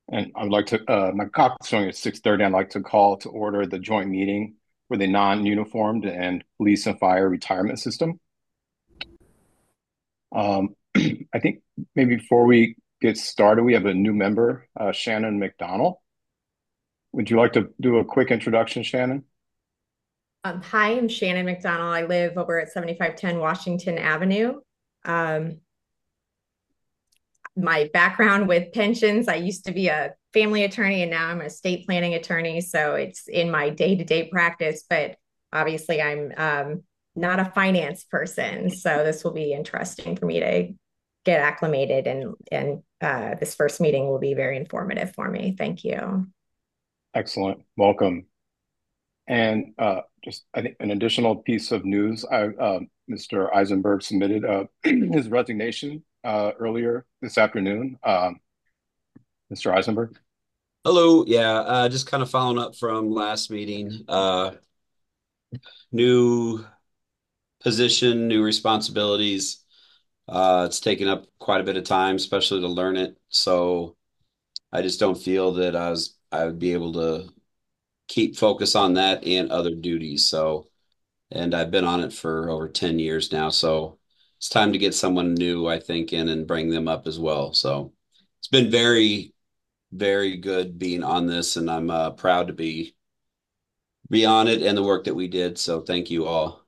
And I would like to, my clock is showing at 6:30. I'd like to call to order the joint meeting for the non-uniformed and police and fire retirement system. I think maybe before we get started, we have a new member, Shannon McDonald. Would you like to do a quick introduction, Shannon? Hi, I'm Shannon McDonald. I live over at 7510 Washington Avenue. Um, my background with pensions, I used to be a family attorney and now I'm a estate planning attorney. So it's in my day-to-day practice, but obviously I'm not a finance person. So this will be interesting for me to get acclimated and this first meeting will be very informative for me. Thank you. Excellent. Welcome. And just I think an additional piece of news, Mr. Eisenberg submitted his resignation earlier this afternoon. Mr. Eisenberg. Hello. Yeah, just kind of following up from last meeting. New position, new responsibilities. It's taken up quite a bit of time, especially to learn it. So I just don't feel that I would be able to keep focus on that and other duties. So, and I've been on it for over 10 years now. So it's time to get someone new, I think, in and bring them up as well. So it's been very, very good being on this, and I'm proud to be on it and the work that we did. So thank you all.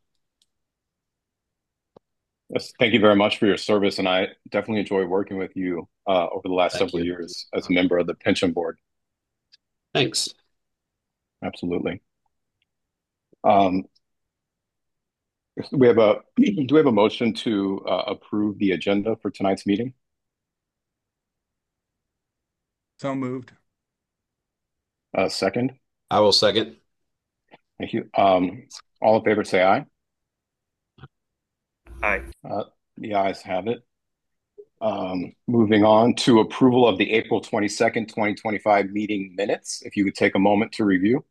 Yes, thank you very much for your service, and I definitely enjoy working with you over the last Thank several you. years as a member of the pension board. Thanks. Absolutely. Um, we have a do we have a motion to approve the agenda for tonight's meeting? So moved. Second. I will second. Thank you. All in favor, say aye. Aye. Uh, the ayes have it. Moving on to approval of the April 22nd, 2025 meeting minutes. If you could take a moment to review.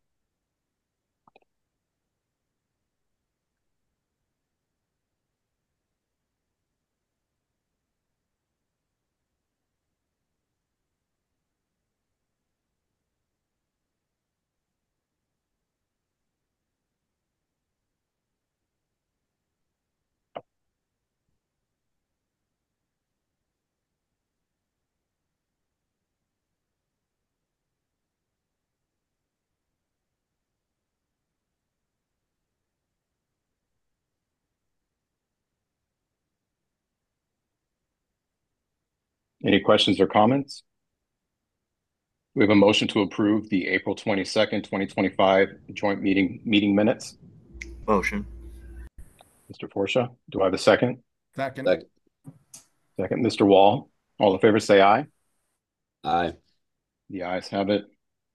Any questions or comments? We have a motion to approve the April 22nd, 2025 joint meeting minutes. Motion. Mr. Forsha, do I have a second? Second. Second. Second, Mr. Wall. All in favor, say aye. Aye. The ayes have it.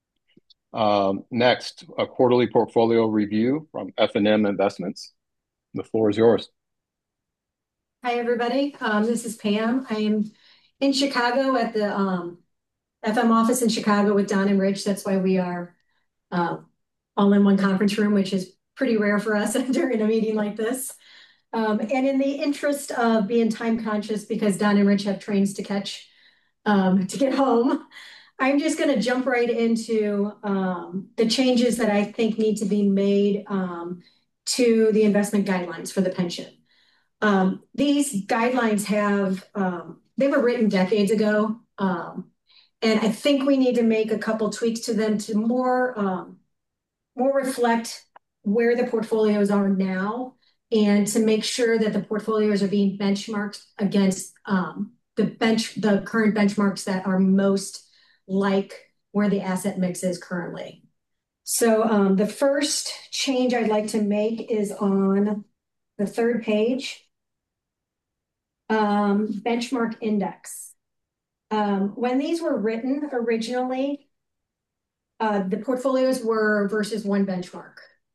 Next, a quarterly portfolio review from F&M Investments. The floor is yours. Hi, everybody. This is Pam. I am in Chicago at the FM office in Chicago with Don and Rich. That's why we are all in one conference room, which is pretty rare for us during a meeting like this. And in the interest of being time conscious, because Don and Rich have trains to catch to get home, I'm just going to jump right into the changes that I think need to be made to the investment guidelines for the pension. These guidelines they were written decades ago. And I think we need to make a couple tweaks to them to more reflect where the portfolios are now and to make sure that the portfolios are being benchmarked against the current benchmarks that are most like where the asset mix is currently. So the first change I'd like to make is on the third page. Benchmark index. When these were written originally, the portfolios were versus one benchmark.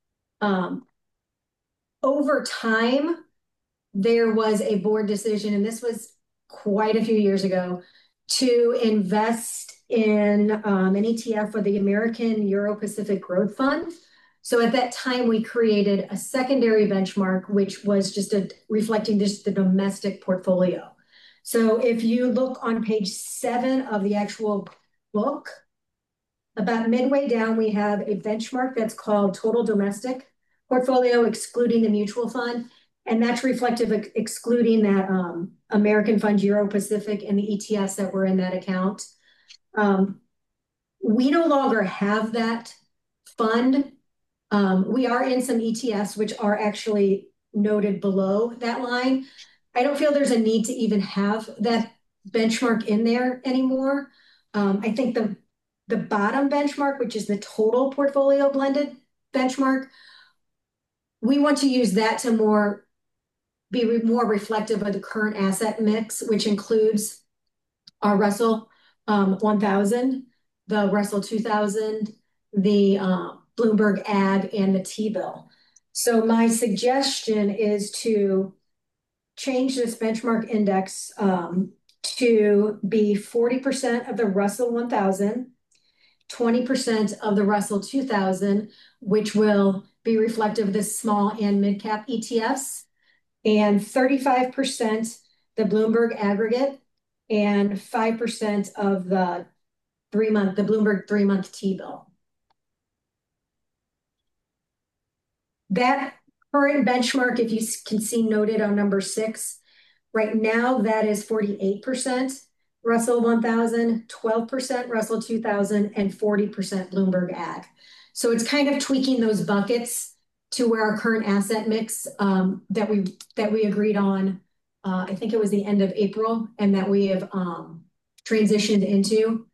Over time, there was a board decision, and this was quite a few years ago, to invest in an ETF for the American Euro-Pacific Growth Fund. So at that time, we created a secondary benchmark, which was just reflecting just the domestic portfolio. So if you look on page 7 of the actual book. About midway down, we have a benchmark that's called total domestic portfolio, excluding the mutual fund. And that's reflective of excluding that American Fund Euro Pacific and the ETFs that were in that account. We no longer have that fund. We are in some ETFs, which are actually noted below that line. I don't feel there's a need to even have that benchmark in there anymore. I think the bottom benchmark, which is the total portfolio blended benchmark, we want to use that to be more reflective of the current asset mix, which includes our Russell 1000, the Russell 2000, the Bloomberg Ag, and the T-bill. So my suggestion is to change this benchmark index to be 40% of the Russell 1000, 20% of the Russell 2000, which will be reflective of the small and mid-cap ETFs, and 35% the Bloomberg aggregate, and 5% of the Bloomberg 3-month T-bill. That current benchmark, if you can see noted on number 6, right now that is 48% Russell 1000, 12% Russell 2000, and 40% Bloomberg Ag. So it's kind of tweaking those buckets to where our current asset mix that we agreed on, I think it was the end of April, and that we have transitioned into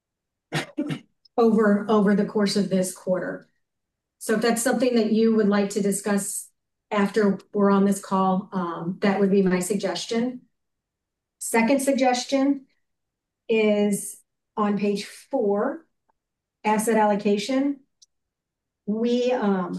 over the course of this quarter. So if that's something that you would like to discuss after we're on this call, that would be my suggestion. Second suggestion is on page 4, asset allocation. We are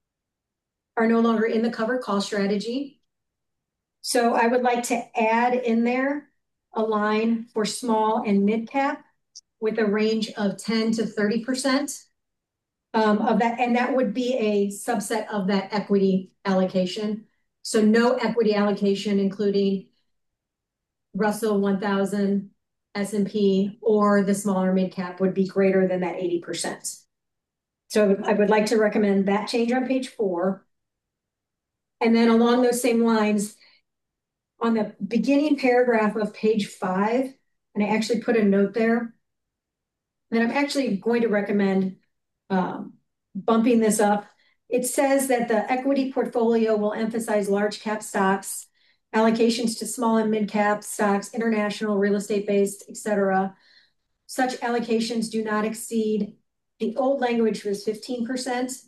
no longer in the covered call strategy. So I would like to add in there a line for small and mid cap with a range of 10 to 30% of that. And that would be a subset of that equity allocation. So no equity allocation, including Russell 1000, S&P, or the smaller mid cap would be greater than that 80%. So I would like to recommend that change on page 4. And then along those same lines, on the beginning paragraph of page 5, and I actually put a note there, that I'm actually going to recommend bumping this up. It says that the equity portfolio will emphasize large cap stocks, allocations to small and mid cap stocks, international, real estate based, etc. Such allocations do not exceed, the old language was 15%.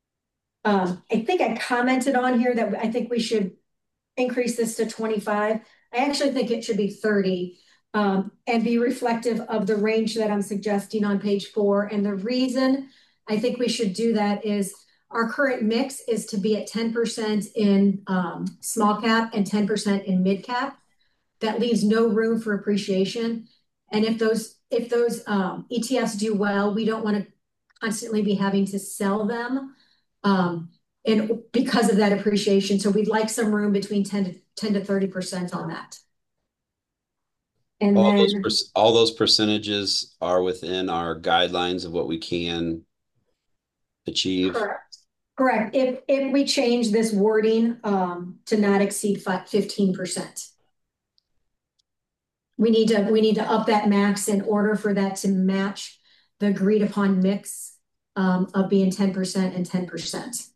I think I commented on here that I think we should increase this to 25. I actually think it should be 30 and be reflective of the range that I'm suggesting on page 4. And the reason I think we should do that is our current mix is to be at 10% in small cap and 10% in mid cap. That leaves no room for appreciation. And if those ETFs do well, we don't want to constantly be having to sell them and because of that appreciation. So we'd like some room between 10 to 30% on that. And all those percentages are within our guidelines of what we can achieve. Correct. If we change this wording to not exceed 15%. We need to up that max in order for that to match the agreed upon mix of being 10% and 10%.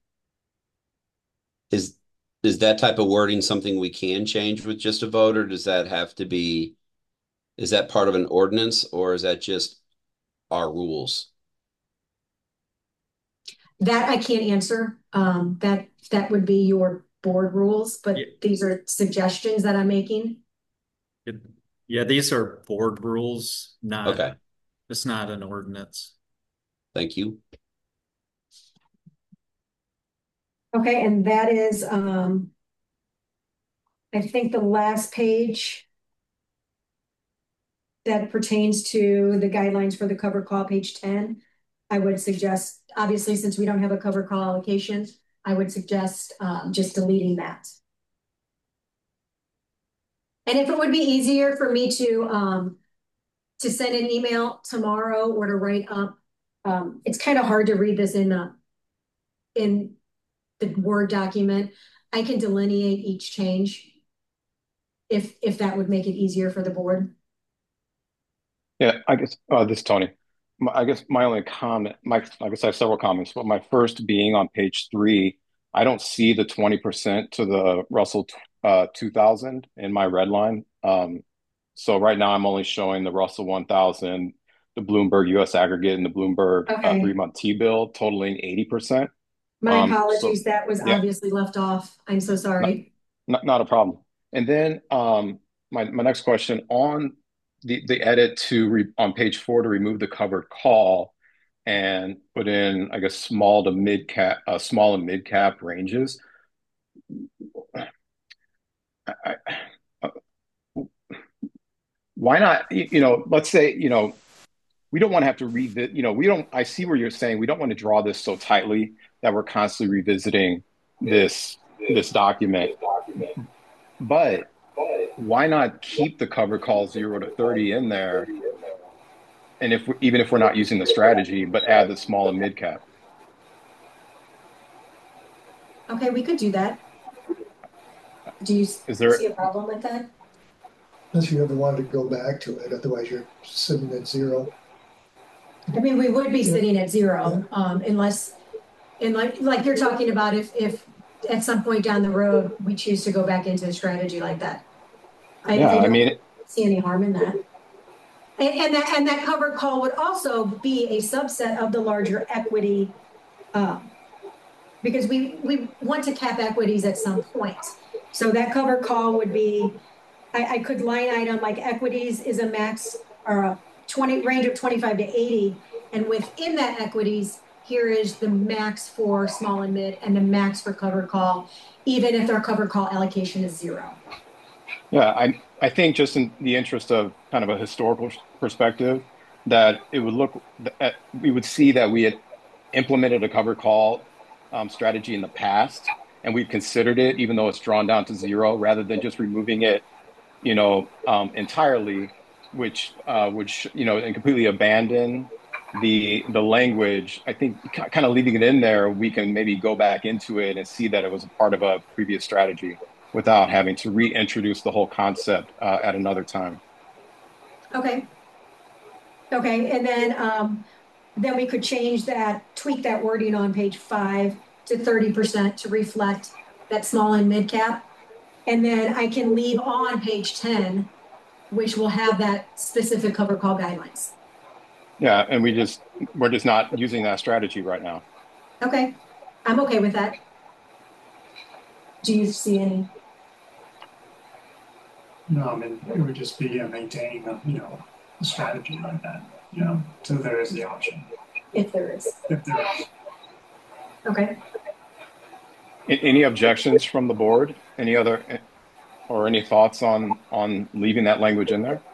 Is that type of wording something we can change with just a vote, or does that have to be, is that part of an ordinance, or is that just our rules? That I can't answer. That would be your board rules, but these are suggestions that I'm making. Yeah, these are board rules, not okay. It's not an ordinance. Thank you. Okay, and that is I think the last page that pertains to the guidelines for the covered call, page 10. I would suggest, obviously, since we don't have a covered call allocation, I would suggest just deleting that. And if it would be easier for me to to send an email tomorrow or to write up. It's kind of hard to read this in the Word document. I can delineate each change if that would make it easier for the board. Yeah, I guess this is Tony. I guess my only comment, I guess I have several comments, but my first being on page 3, I don't see the 20% to the Russell 2000 in my red line. So right now I'm only showing the Russell 1000, the Bloomberg US aggregate, and the Bloomberg Okay. 3-month T-bill totaling 80%. My So apologies, that was yeah, obviously left off. I'm so not, sorry. not a problem. And then my next question on the edit on page 4 to remove the covered call and put in, I guess, small and mid cap ranges. I, why not, let's say, we don't want to have to revisit, I see where you're saying we don't want to draw this so tightly that we're constantly revisiting this document, but why not keep the cover call 0 to 30 in there? And even if we're not using the strategy, but add the small and mid cap. Okay, we could do that. Do you Is there see a problem with that? Unless you ever wanted to go back to it, otherwise you're sitting at 0. I mean, we would be sitting at 0, unless, and like you're talking about, if at some point down the road we choose to go back into a strategy like that. I don't see any harm in that. And that covered call would also be a subset of the larger equity, because we want to cap equities at some point. So that covered call would be, I could line item like equities is a max or a range of 25 to 80, and within that equities, here is the max for small and mid and the max for covered call, even if our covered call allocation is 0. Yeah, I think just in the interest of kind of a historical perspective, that it would we would see that we had implemented a covered call strategy in the past, and we've considered it, even though it's drawn down to 0, rather than just removing it, entirely, which would and completely abandon the language. I think kind of leaving it in there, we can maybe go back into it and see that it was a part of a previous strategy without having to reintroduce the whole concept at another time. Okay. And then we could tweak that wording on page 5 to 30% to reflect that small and mid cap. And then I can leave on page 10, which will have that specific cover call guidelines. Yeah, and we're just not using that strategy right now. Okay, I'm okay with that. Do you see any? No, I mean, it would just be maintaining a strategy like that, so there is the option. If there is. Okay. Any objections from the board? Any thoughts on leaving that language in there?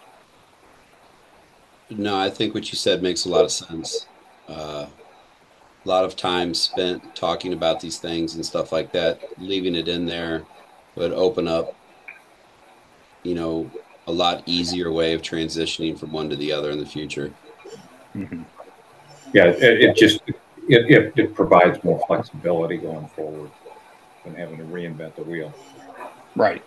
No, I think what you said makes a lot of sense. A lot of time spent talking about these things and stuff like that. Leaving it in there would open up, a lot easier way of transitioning from one to the other in the future. Mm-hmm. Yeah, it provides more flexibility going forward than having to reinvent the wheel. Right.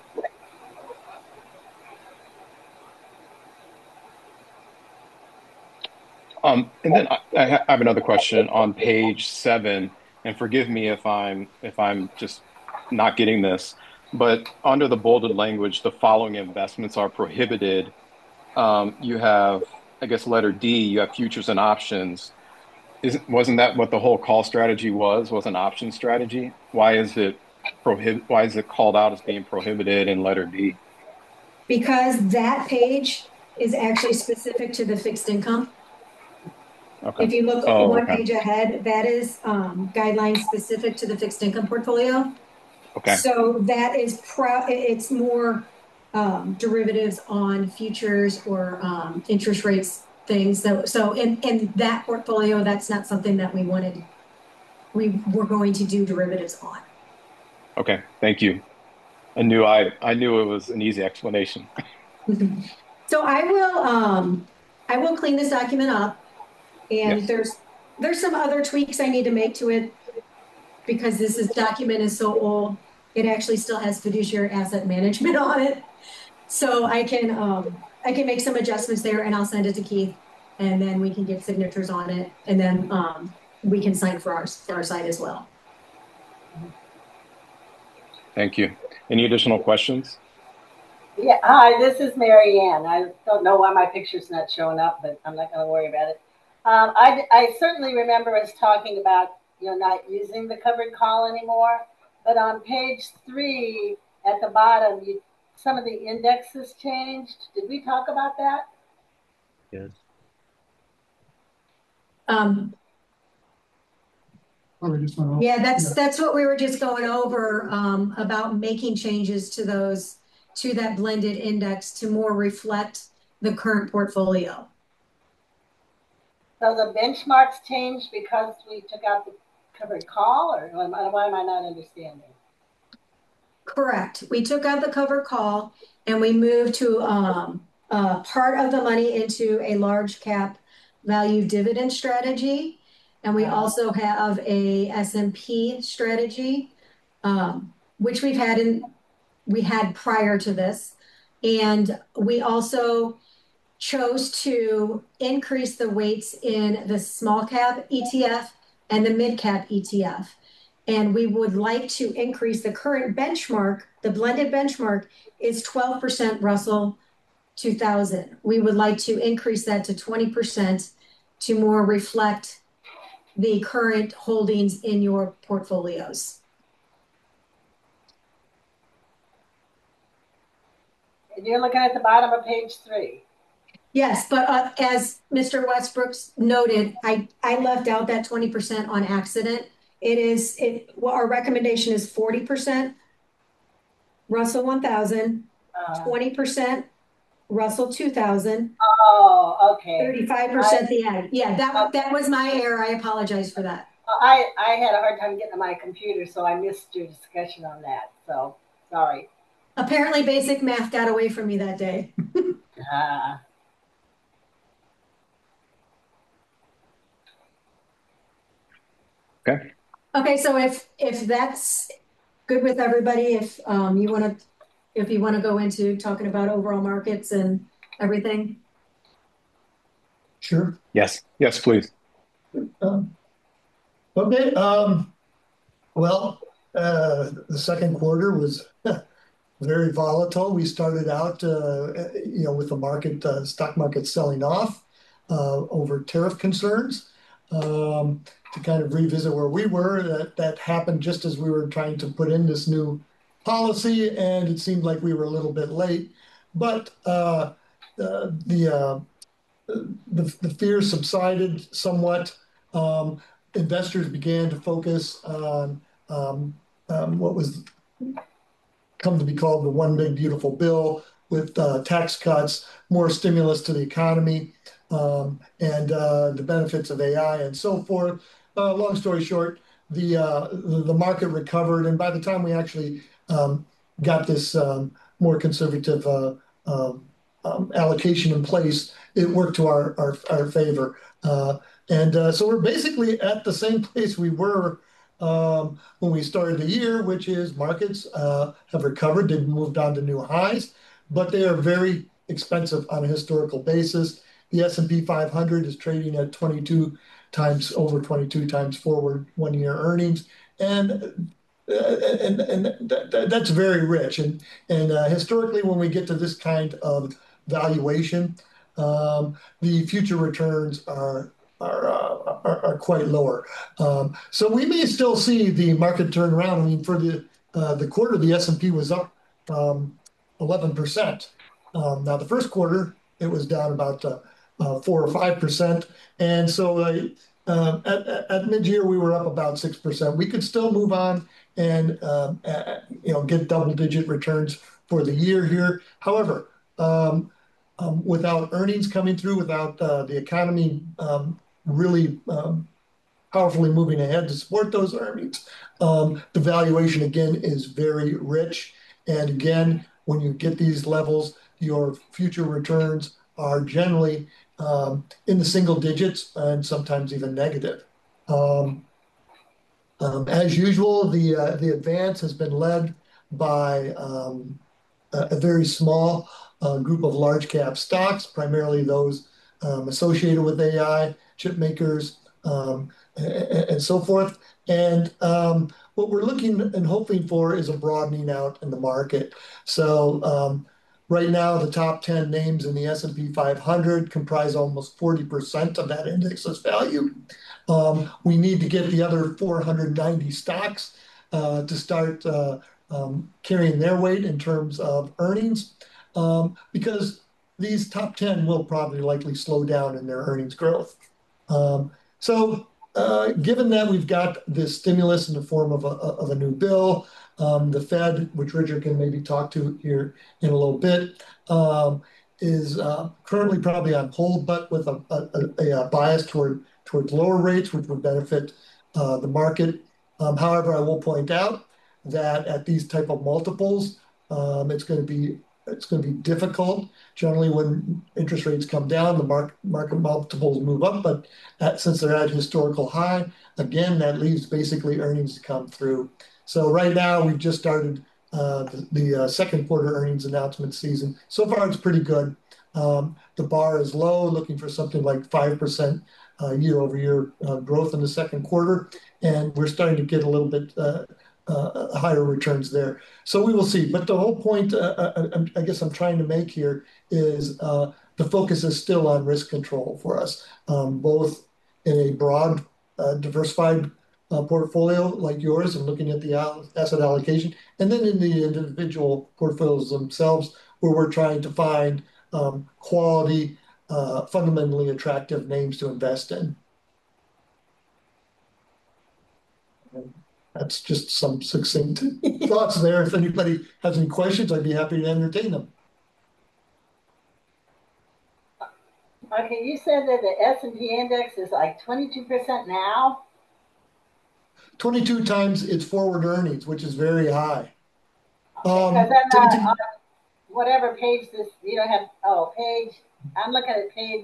And then I have another question on page 7, and forgive me if I'm just not getting this, but under the bolded language, the following investments are prohibited. You have, I guess, letter D. You have futures and options. Wasn't that what the whole call strategy was an option strategy? Why is it called out as being prohibited in letter D? Because that page is actually specific to the fixed income. Okay. If you look one page ahead, that is guidelines specific to the fixed income portfolio. Okay. So that is it's more derivatives on futures or interest rates things. So in that portfolio, that's not something that we were going to do derivatives on. Okay, thank you. I knew it was an easy explanation. So I will clean this document up, and Yes. there's some other tweaks I need to make to it because document is so old. It actually still has fiduciary asset management on it. So I can make some adjustments there and I'll send it to Keith and then we can get signatures on it and then we can sign for our site as well. Thank you. Any additional questions? Yeah, hi, this is Mary Ann. I don't know why my picture's not showing up, but I'm not going to worry about it. I certainly remember us talking about not using the covered call anymore, but on page 3 at the bottom, some of the indexes changed. Did we talk about that? Yes. Yeah, that's what we were just going over about making changes to that blended index to more reflect the current portfolio. So the benchmarks changed because we took out the covered call, or why am I not understanding? Correct. We took out the covered call and we moved to part of the money into a large cap value dividend strategy. And we also have a S&P strategy, which we had prior to this. And we also chose to increase the weights in the small cap ETF and the mid cap ETF. And we would like to increase the current benchmark. The blended benchmark is 12% Russell 2000. We would like to increase that to 20% to more reflect the current holdings in your portfolios. And you're looking at the bottom of page 3. Yes, but as Mr. Westbrooks noted, I left out that 20% on accident. Our recommendation is 40% Russell 1000, 20% Russell 2000. Oh, okay. 35% the ag. Yeah, that was my error. I apologize for that. I had a hard time getting to my computer, so I missed your discussion on that. So sorry. Apparently, basic math got away from me that day. Okay. Okay, so if that's good with everybody, if you want to go into talking about overall markets and everything. Sure. Yes. Yes, please. Okay. Well, the second quarter was very volatile. We started out, with the stock market selling off over tariff concerns. To kind of revisit where we were, that happened just as we were trying to put in this new policy, and it seemed like we were a little bit late. But the fear subsided somewhat. Investors began to focus on what was come to be called the One Big Beautiful Bill, with tax cuts, more stimulus to the economy, and the benefits of AI and so forth. Long story short, the market recovered, and by the time we actually got this more conservative allocation in place, it worked to our favor. So we're basically at the same place we were when we started the year, which is markets have recovered. They've moved on to new highs, but they are very expensive on a historical basis. The S&P 500 is trading at over 22 times forward 1 year earnings. And that's very rich. And historically, when we get to this kind of valuation, the future returns are quite lower. So we may still see the market turn around. I mean, for the quarter, the S&P was up 11%. Now, the first quarter, it was down about 4 or 5%. And so at mid-year, we were up about 6%. We could still move on and get double-digit returns for the year here. However, without earnings coming through, without the economy really powerfully moving ahead to support those earnings, the valuation again is very rich. And again, when you get these levels, your future returns are generally in the single digits and sometimes even negative. As usual, the advance has been led by a very small group of large cap stocks, primarily those associated with AI, chip makers, and so forth. And what we're looking and hoping for is a broadening out in the market. So right now, the top 10 names in the S&P 500 comprise almost 40% of that index's value. We need to get the other 490 stocks to start carrying their weight in terms of earnings, because these top 10 will probably likely slow down in their earnings growth. So given that we've got this stimulus in the form of a new bill, the Fed, which Richard can maybe talk to here in a little bit, is currently probably on hold, but with a bias towards lower rates, which would benefit the market. However, I will point out that at these type of multiples, it's going to be difficult. Generally, when interest rates come down, the market multiples move up, but since they're at historical high, again, that leaves basically earnings to come through. So right now, we've just started the second quarter earnings announcement season. So far, it's pretty good. The bar is low, looking for something like 5% year-over-year growth in the second quarter, and we're starting to get a little bit higher returns there. So we will see. But the whole point, I guess I'm trying to make here is the focus is still on risk control for us, both in a broad, diversified portfolio like yours and looking at the asset allocation, and then in the individual portfolios themselves, where we're trying to find quality, fundamentally attractive names to invest in. That's just some succinct thoughts there. If anybody has any questions, I'd be happy to entertain them. Okay, you said that the S&P index is like 22% now? 22 times its forward earnings, which is very high. Because then on whatever page this, you don't have, I'm looking at page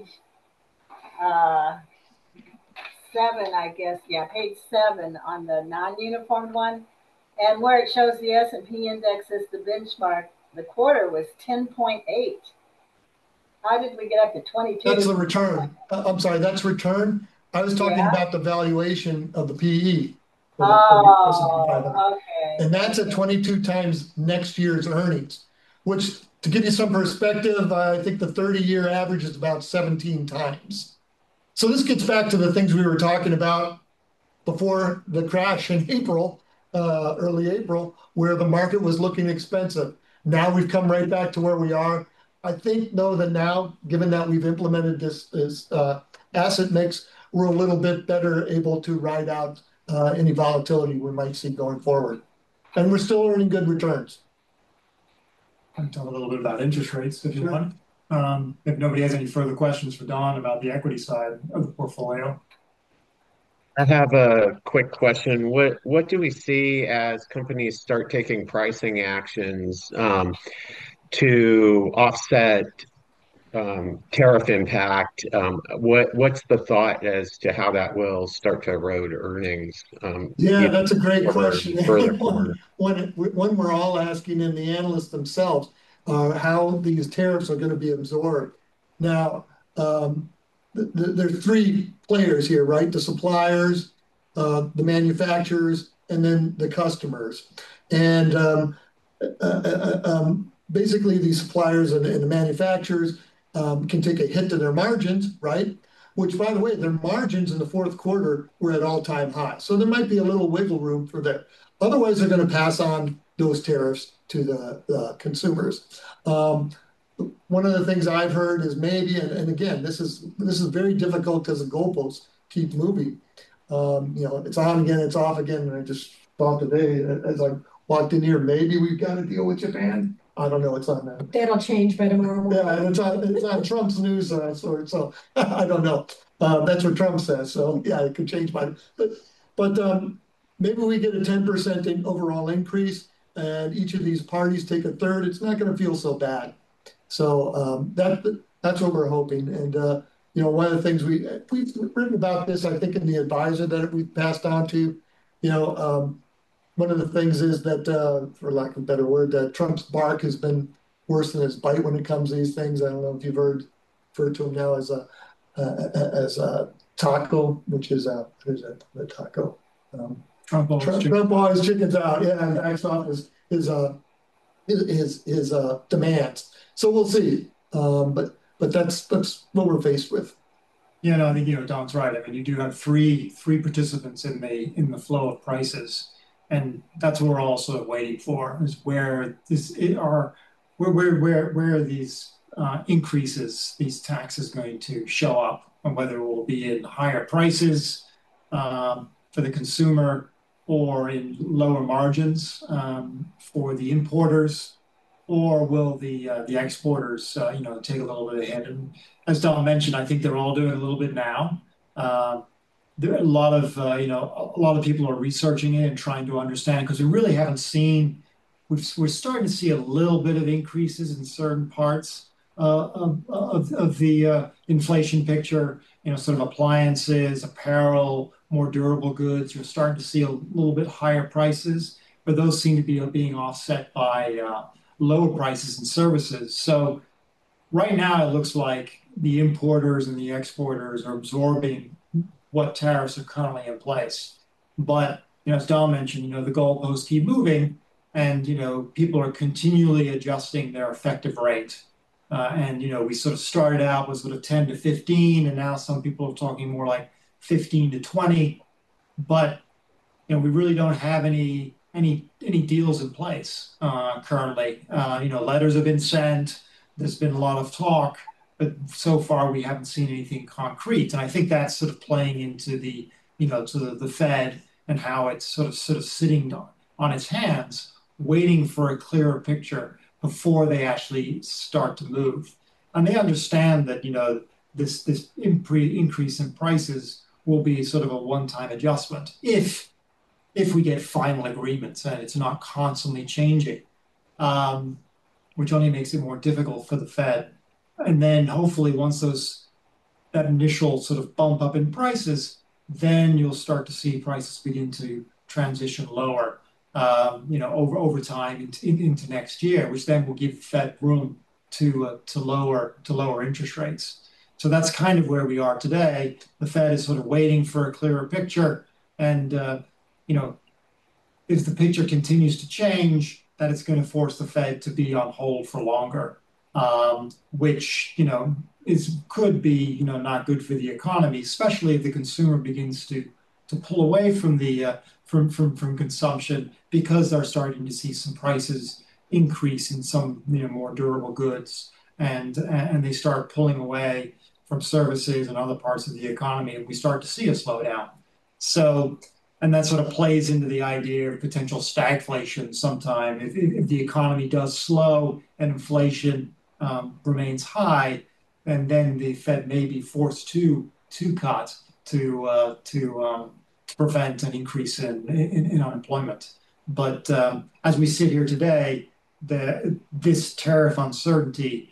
7, I guess. Yeah, page 7 on the non-uniform one. And where it shows the S&P index as the benchmark, the quarter was 10.8. How did we get up to 22? That's the return. I'm sorry, that's return. I was talking about the valuation of the PE. Okay. And that's at 22 times next year's earnings, which, to give you some perspective, I think the 30-year average is about 17 times. So this gets back to the things we were talking about before the crash in April, early April, where the market was looking expensive. Now we've come right back to where we are. I think, though, that now, given that we've implemented this asset mix, we're a little bit better able to ride out any volatility we might see going forward. And we're still earning good returns. I can talk a little bit about interest rates if you want. If nobody has any further questions for Don about the equity side of the portfolio. I have a quick question. What do we see as companies start taking pricing actions to offset tariff impact? What's the thought as to how that will start to erode earnings? Yeah, that's a great question. Further. One we're all asking, and the analysts themselves, how these tariffs are going to be absorbed. Now, there's three players here, right? The suppliers, the manufacturers, and then the customers. And basically, the suppliers and the manufacturers can take a hit to their margins, right? Which, by the way, their margins in the fourth quarter were at all-time high. So there might be a little wiggle room for that. Otherwise, they're going to pass on those tariffs to the consumers. One of the things I've heard is maybe, and again, this is very difficult because the goalposts keep moving. It's on again, it's off again. And I just thought today, as I walked in here, maybe we've got to deal with Japan. I don't know. It's on that. That'll change by tomorrow morning. Yeah, it's on Trump's news sort. So I don't know. That's what Trump says. So yeah, it could change by. But maybe we get a 10% overall increase, and each of these parties take a third. It's not going to feel so bad. So that's what we're hoping. And one of the things we've written about this, I think, in the advisor that we passed on to, one of the things is that, for lack of a better word, that Trump's bark has been worse than his bite when it comes to these things. I don't know if you've referred to him now as a taco, which is what is that? The taco. Trump always chickens out. Yeah, and backs off his demands. So we'll see. But that's what we're faced with. Yeah, no, I think Don's right. I mean, you do have three participants in the flow of prices, and that's what we're all sort of waiting for, is where these increases, these taxes going to show up, and whether it will be in higher prices for the consumer or in lower margins for the importers, or will the exporters take a little bit ahead? And as Don mentioned, I think they're all doing a little bit now. There are a lot of people are researching it and trying to understand, because we really haven't seen. We're starting to see a little bit of increases in certain parts of the inflation picture. Sort of appliances, apparel, more durable goods. You're starting to see a little bit higher prices, but those seem to be being offset by lower prices in services. So right now, it looks like the importers and the exporters are absorbing what tariffs are currently in place. But as Don mentioned, the goalposts keep moving, and people are continually adjusting their effective rate. And we sort of started out with sort of 10 to 15, and now some people are talking more like 15 to 20. But we really don't have any deals in place currently. Letters have been sent. There's been a lot of talk, but so far we haven't seen anything concrete. And I think that's sort of playing into the Fed, and how it's sort of sitting on its hands, waiting for a clearer picture before they actually start to move. And they understand that this increase in prices will be sort of a one-time adjustment if we get final agreements and it's not constantly changing, which only makes it more difficult for the Fed. And then hopefully once that initial sort of bump up in prices, then you'll start to see prices begin to transition lower, over time into next year, which then will give the Fed room to lower interest rates. So that's kind of where we are today. The Fed is sort of waiting for a clearer picture, and if the picture continues to change, that it's going to force the Fed to be on hold for longer, which could be not good for the economy, especially if the consumer begins to pull away from from consumption, because they're starting to see some prices increase in some more durable goods, and they start pulling away from services and other parts of the economy, and we start to see a slowdown. So, and that sort of plays into the idea of potential stagflation sometime. If the economy does slow and inflation remains high, and then the Fed may be forced to cut to prevent an increase in unemployment. But as we sit here today, this tariff uncertainty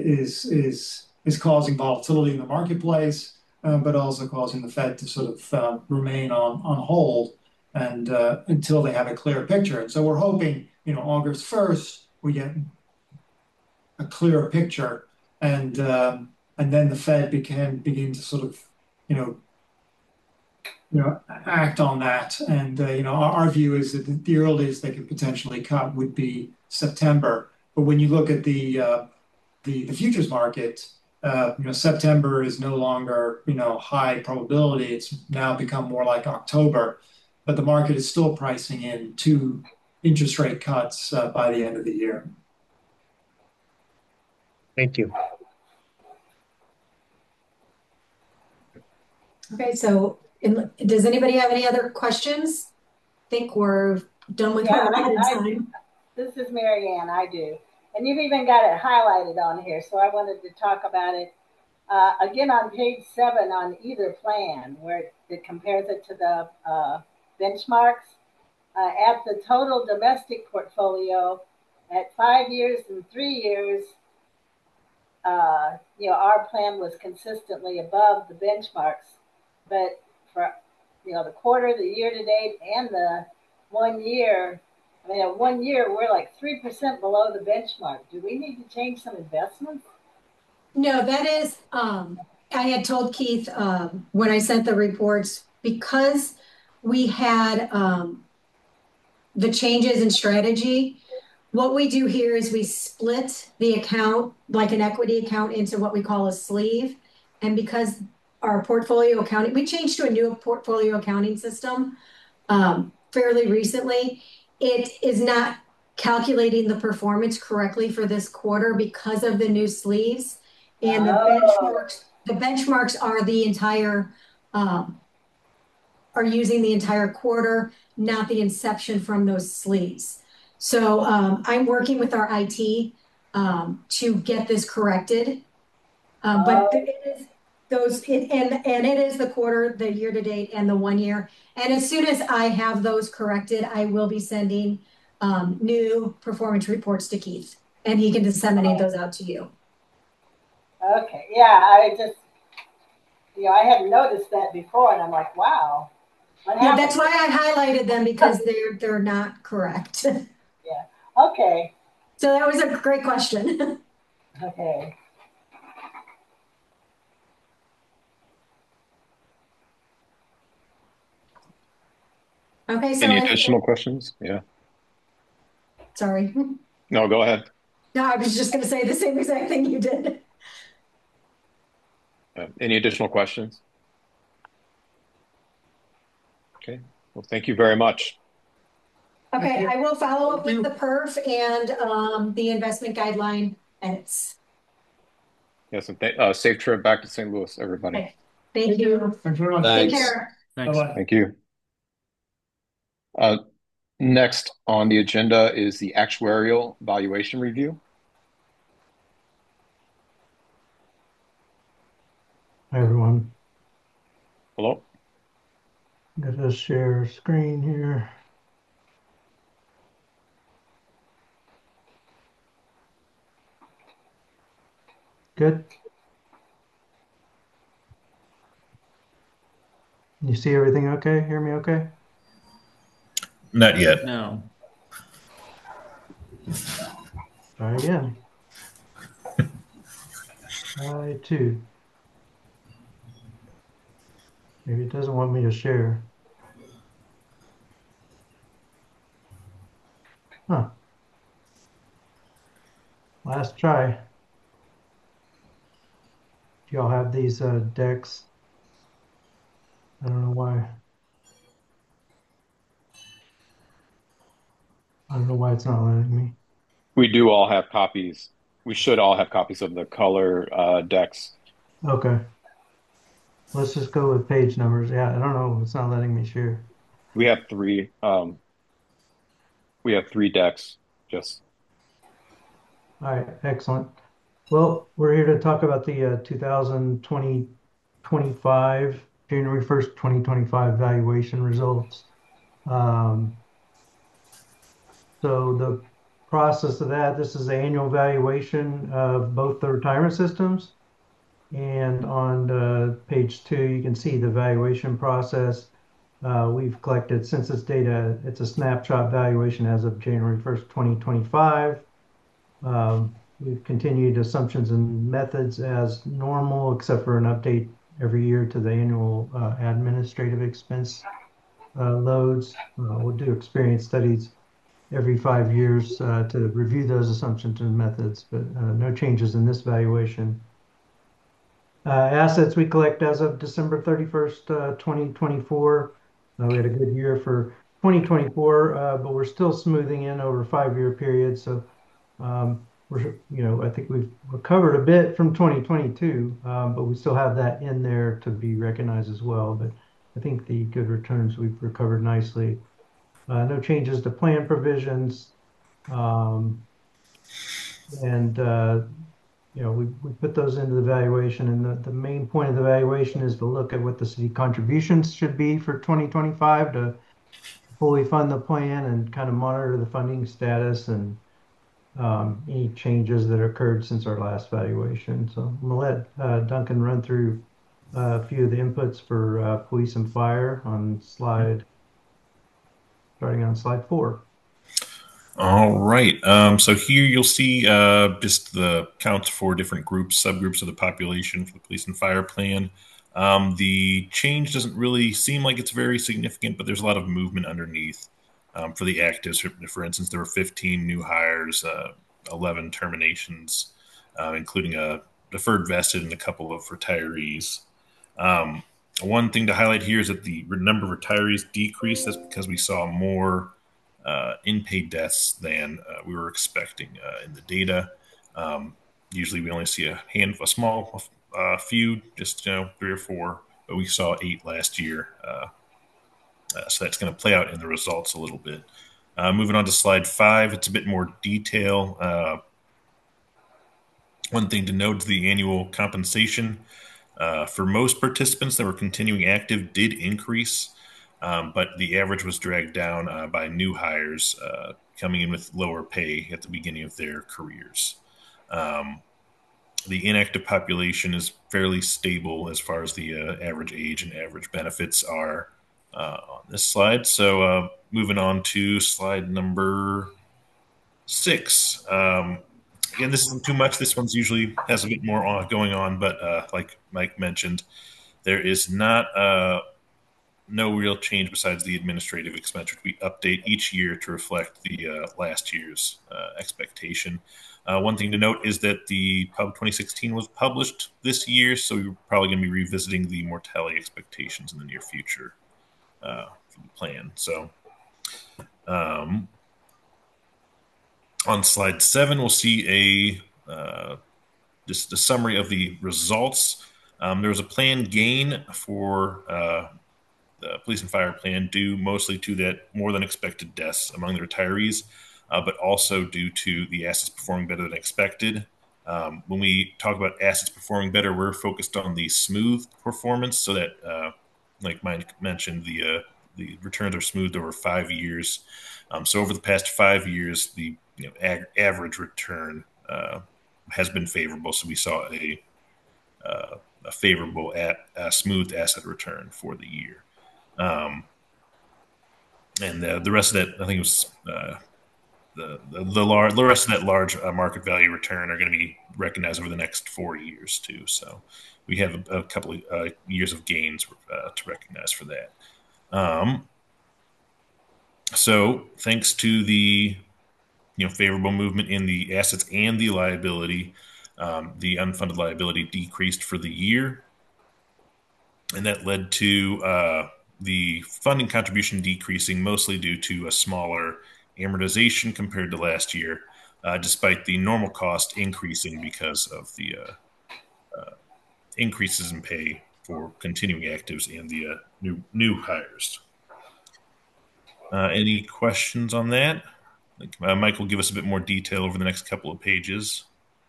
is causing volatility in the marketplace, but also causing the Fed to sort of remain on hold and until they have a clear picture. And so we're hoping, August 1st, we get a clearer picture, and then the Fed begin to sort of, act on that. And our view is that the earliest they could potentially cut would be September. But when you look at the futures market, September is no longer high probability. It's now become more like October, but the market is still pricing in 2 interest rate cuts by the end of the year. Thank you. Okay, so does anybody have any other questions? I think we're done with our time. This is Mary Ann, I do. And you've even got it highlighted on here, so I wanted to talk about it. Again, on page 7 on either plan, where it compares it to the benchmarks, at the total domestic portfolio at 5 years and 3 years, our plan was consistently above the benchmarks, but for, the quarter, the year to date, and the 1 year, at 1 year, we're like 3% below the benchmark. Do we need to change some investments? No, that is, I had told Keith, when I sent the reports, because we had, the changes in strategy, what we do here is we split the account, like an equity account, into what we call a sleeve. And because our portfolio accounting, we changed to a new portfolio accounting system fairly recently. It is not calculating the performance correctly for this quarter because of the new sleeves. And the benchmarks are the entire, are using the entire quarter, not the inception from those sleeves. So I'm working with our IT to get this corrected. But it is and it is the quarter, the year to date, and the 1 year. And as soon as I have those corrected, I will be sending new performance reports to Keith, and he can disseminate those out to you. Okay, yeah, I just, I hadn't noticed that before, and I'm like, wow. Yeah, that's why I highlighted them, because they're not correct. Yeah. Okay. So that was a great question. Okay. Okay. So any additional questions? Yeah. Sorry. No, go ahead. No, I was just going to say the same exact thing you did. Any additional questions? Okay. Well, thank you very much. Okay, I will follow up with the perf and the investment guideline edits. Yes, and safe trip back to St. Louis, everybody. Okay. Thank you. Thanks very much. Thanks. Take care. Thanks. Bye-bye. Thank you. Next on the agenda is the actuarial valuation review. Hi, everyone. Hello. I'm going to share screen here. Good. You see everything okay? Hear me okay? Not yet. No. Try again. Try two. Maybe it doesn't want me to share. Huh. Last try. Do y'all have these decks? I don't know why. I don't know why it's not letting me. We do all have copies. We should all have copies of the color decks. Okay. Let's just go with page numbers. Yeah, I don't know. It's not letting me share. We have three. We have three decks. Just. All right. Excellent. Well, we're here to talk about the 2025, January 1st, 2025 valuation results. So the process of that, this is the annual valuation of both the retirement systems. And on page 2, you can see the valuation process. We've collected census data. It's a snapshot valuation as of January 1st, 2025. We've continued assumptions and methods as normal, except for an update every year to the annual administrative expense loads. We'll do experience studies every 5 years to review those assumptions and methods, but no changes in this valuation. Assets we collect as of December 31st, 2024. We had a good year for 2024, but we're still smoothing in over a 5-year period. So I think we've recovered a bit from 2022, but we still have that in there to be recognized as well. But I think the good returns, we've recovered nicely. No changes to plan provisions. We put those into the valuation, and the main point of the valuation is to look at what the city contributions should be for 2025 to fully fund the plan and kind of monitor the funding status and any changes that occurred since our last valuation. So I'm gonna let Duncan run through a few of the inputs for police and fire starting on slide 4. All right. So here you'll see just the counts for different groups, subgroups of the population for the police and fire plan. The change doesn't really seem like it's very significant, but there's a lot of movement underneath. For the actives, for instance, there were 15 new hires, 11 terminations, including a deferred vested and a couple of retirees. One thing to highlight here is that the number of retirees decreased. That's because we saw more in-paid deaths than we were expecting in the data. Usually we only see a small few, just 3 or 4, but we saw 8 last year. So that's going to play out in the results a little bit. Moving on to slide 5, it's a bit more detail. One thing to note is the annual compensation for most participants that were continuing active did increase. But the average was dragged down by new hires coming in with lower pay at the beginning of their careers. The inactive population is fairly stable as far as the average age and average benefits are on this slide. So moving on to slide number 6. Again, this isn't too much. This one's usually has a bit more going on, but like Mike mentioned, there is not no real change besides the administrative expense, which we update each year to reflect the last year's expectation. One thing to note is that the Pub 2016 was published this year, so we're probably going to be revisiting the mortality expectations in the near future for the plan. So on slide 7, we'll see just a summary of the results. There was a planned gain for the police and fire plan due mostly to that more than expected deaths among the retirees, but also due to the assets performing better than expected. When we talk about assets performing better, we're focused on the smooth performance, so that, like Mike mentioned, the returns are smoothed over 5 years. So over the past 5 years, the average return has been favorable. So we saw a favorable smooth asset return for the year. And the rest of that, I think it was the rest of that large market value return are going to be recognized over the next 4 years too. So we have a couple of years of gains to recognize for that. So thanks to the favorable movement in the assets and the liability, the unfunded liability decreased for the year, and that led to the funding contribution decreasing, mostly due to a smaller amortization compared to last year, despite the normal cost increasing because of the increases in pay for continuing actives and the new hires. Any questions on that? Mike will give us a bit more detail over the next couple of pages.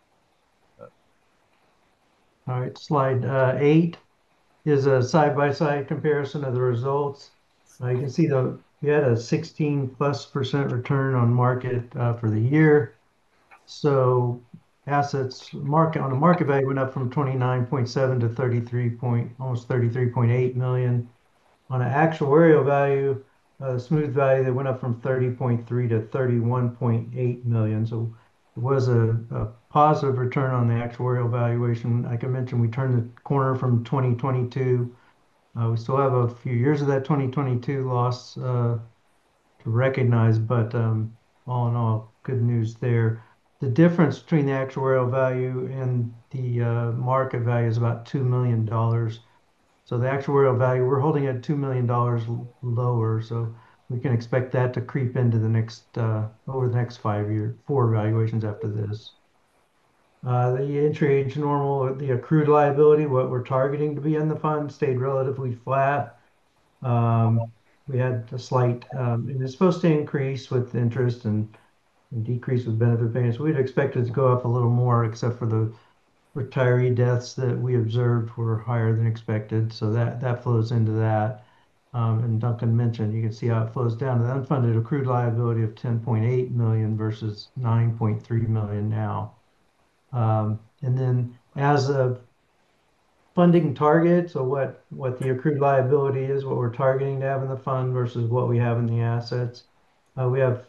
All right, slide 8 is a side-by-side comparison of the results. You can see we had a 16+% return on market for the year. So assets on the market value went up from 29.7 to almost 33.8 million. On an actuarial value, smooth value, that went up from 30.3 to 31.8 million. So it was a positive return on the actuarial valuation. Like I mentioned, we turned the corner from 2022. We still have a few years of that 2022 loss to recognize, but all in all, good news there. The difference between the actuarial value and the market value is about $2 million. So the actuarial value, we're holding at $2 million lower, so we can expect that to creep into the next over the next 4 valuations after this. The entry age normal, the accrued liability, what we're targeting to be in the fund, stayed relatively flat. We had a slight, and it's supposed to increase with interest and decrease with benefit payments. We'd expect it to go up a little more, except for the retiree deaths that we observed were higher than expected. So that flows into that. And Duncan mentioned, you can see how it flows down to the unfunded accrued liability of 10.8 million versus 9.3 million now. And then as of funding target, so what the accrued liability is, what we're targeting to have in the fund versus what we have in the assets. We have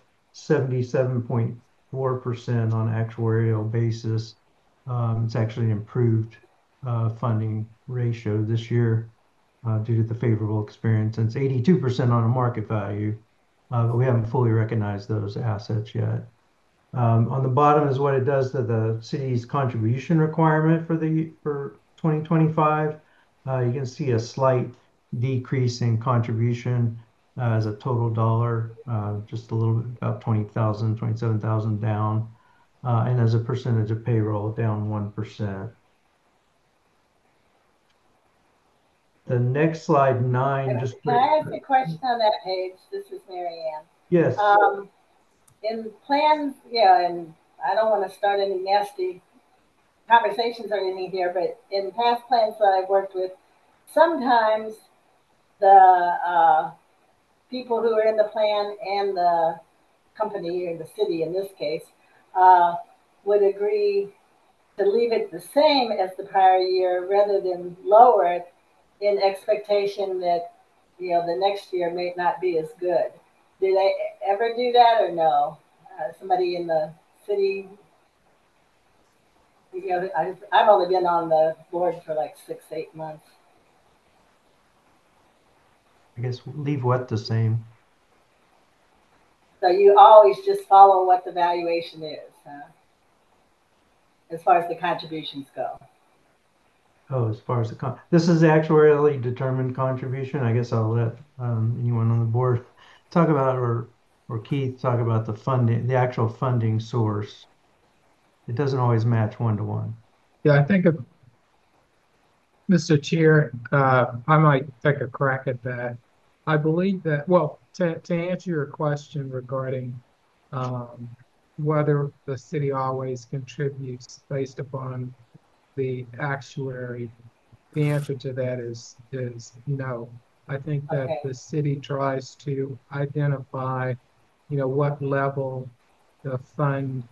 77.4% on actuarial basis. It's actually an improved funding ratio this year due to the favorable experience. And it's 82% on a market value, but we haven't fully recognized those assets yet. On the bottom is what it does to the city's contribution requirement for 2025. You can see a slight decrease in contribution as a total dollar, just a little bit, about 20,000, 27,000 down, and as a percentage of payroll, down 1%. The next slide, 9. Just Can I ask a question on that page? This is Mary Ann. Yes. In plans, yeah, and I don't want to start any nasty conversations or anything here, but in past plans that I've worked with, sometimes the people who are in the plan and the company or the city in this case would agree to leave it the same as the prior year rather than lower it in expectation that, you know, the next year may not be as good. Did they ever do that or no? Somebody in the city, you know, I've only been on the board for like 6-8 months. I guess leave what the same. So you always just follow what the valuation is, as far as the contributions go. Oh, as far as this is the actuarially determined contribution. I guess I'll let anyone on the board talk about, or Keith talk about the funding, the actual funding source. It doesn't always match 1-to-1. Yeah, I think Mr. Chair, I might take a crack at that. I believe that, well, to answer your question regarding whether the city always contributes based upon the actuary, the answer to that is no. I think that the city tries to identify, you know, what level the fund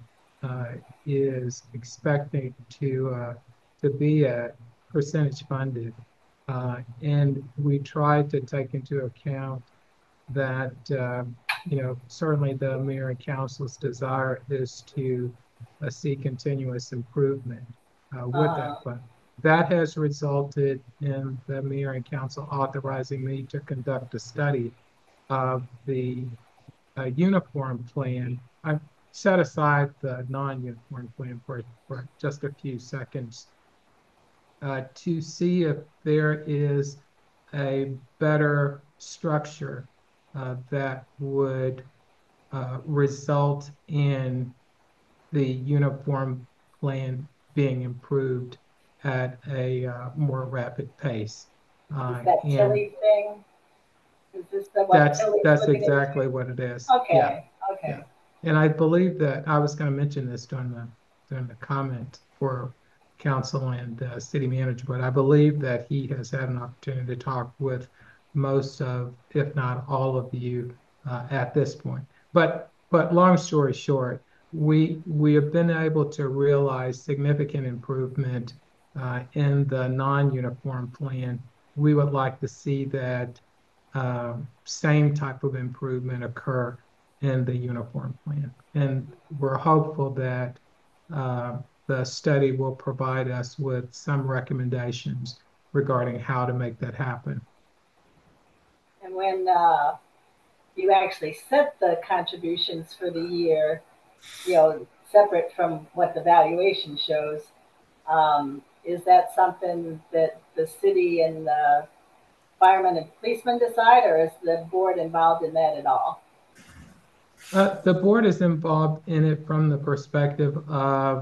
is expecting to be at percentage funded, and we try to take into account that you know, certainly the mayor and council's desire is to see continuous improvement with that fund. That has resulted in the mayor and council authorizing me to conduct a study of the uniform plan. I've set aside the non-uniform plan for just a few seconds to see if there is a better structure that would result in the uniform plan being improved at a more rapid pace. Is that Tilly thing? Is this that's exactly what it is. Okay. Yeah. Okay. Yeah. And I believe that I was going to mention this during the comment for council and city manager, but I believe that he has had an opportunity to talk with most of, if not all of you at this point. But long story short, we have been able to realize significant improvement in the non-uniform plan. We would like to see that same type of improvement occur in the uniform plan. And we're hopeful that the study will provide us with some recommendations regarding how to make that happen. And when you actually set the contributions for the year, you know, separate from what the valuation shows, is that something that the city and the firemen and policemen decide, or is the board involved in that at all? The board is involved in it from the perspective of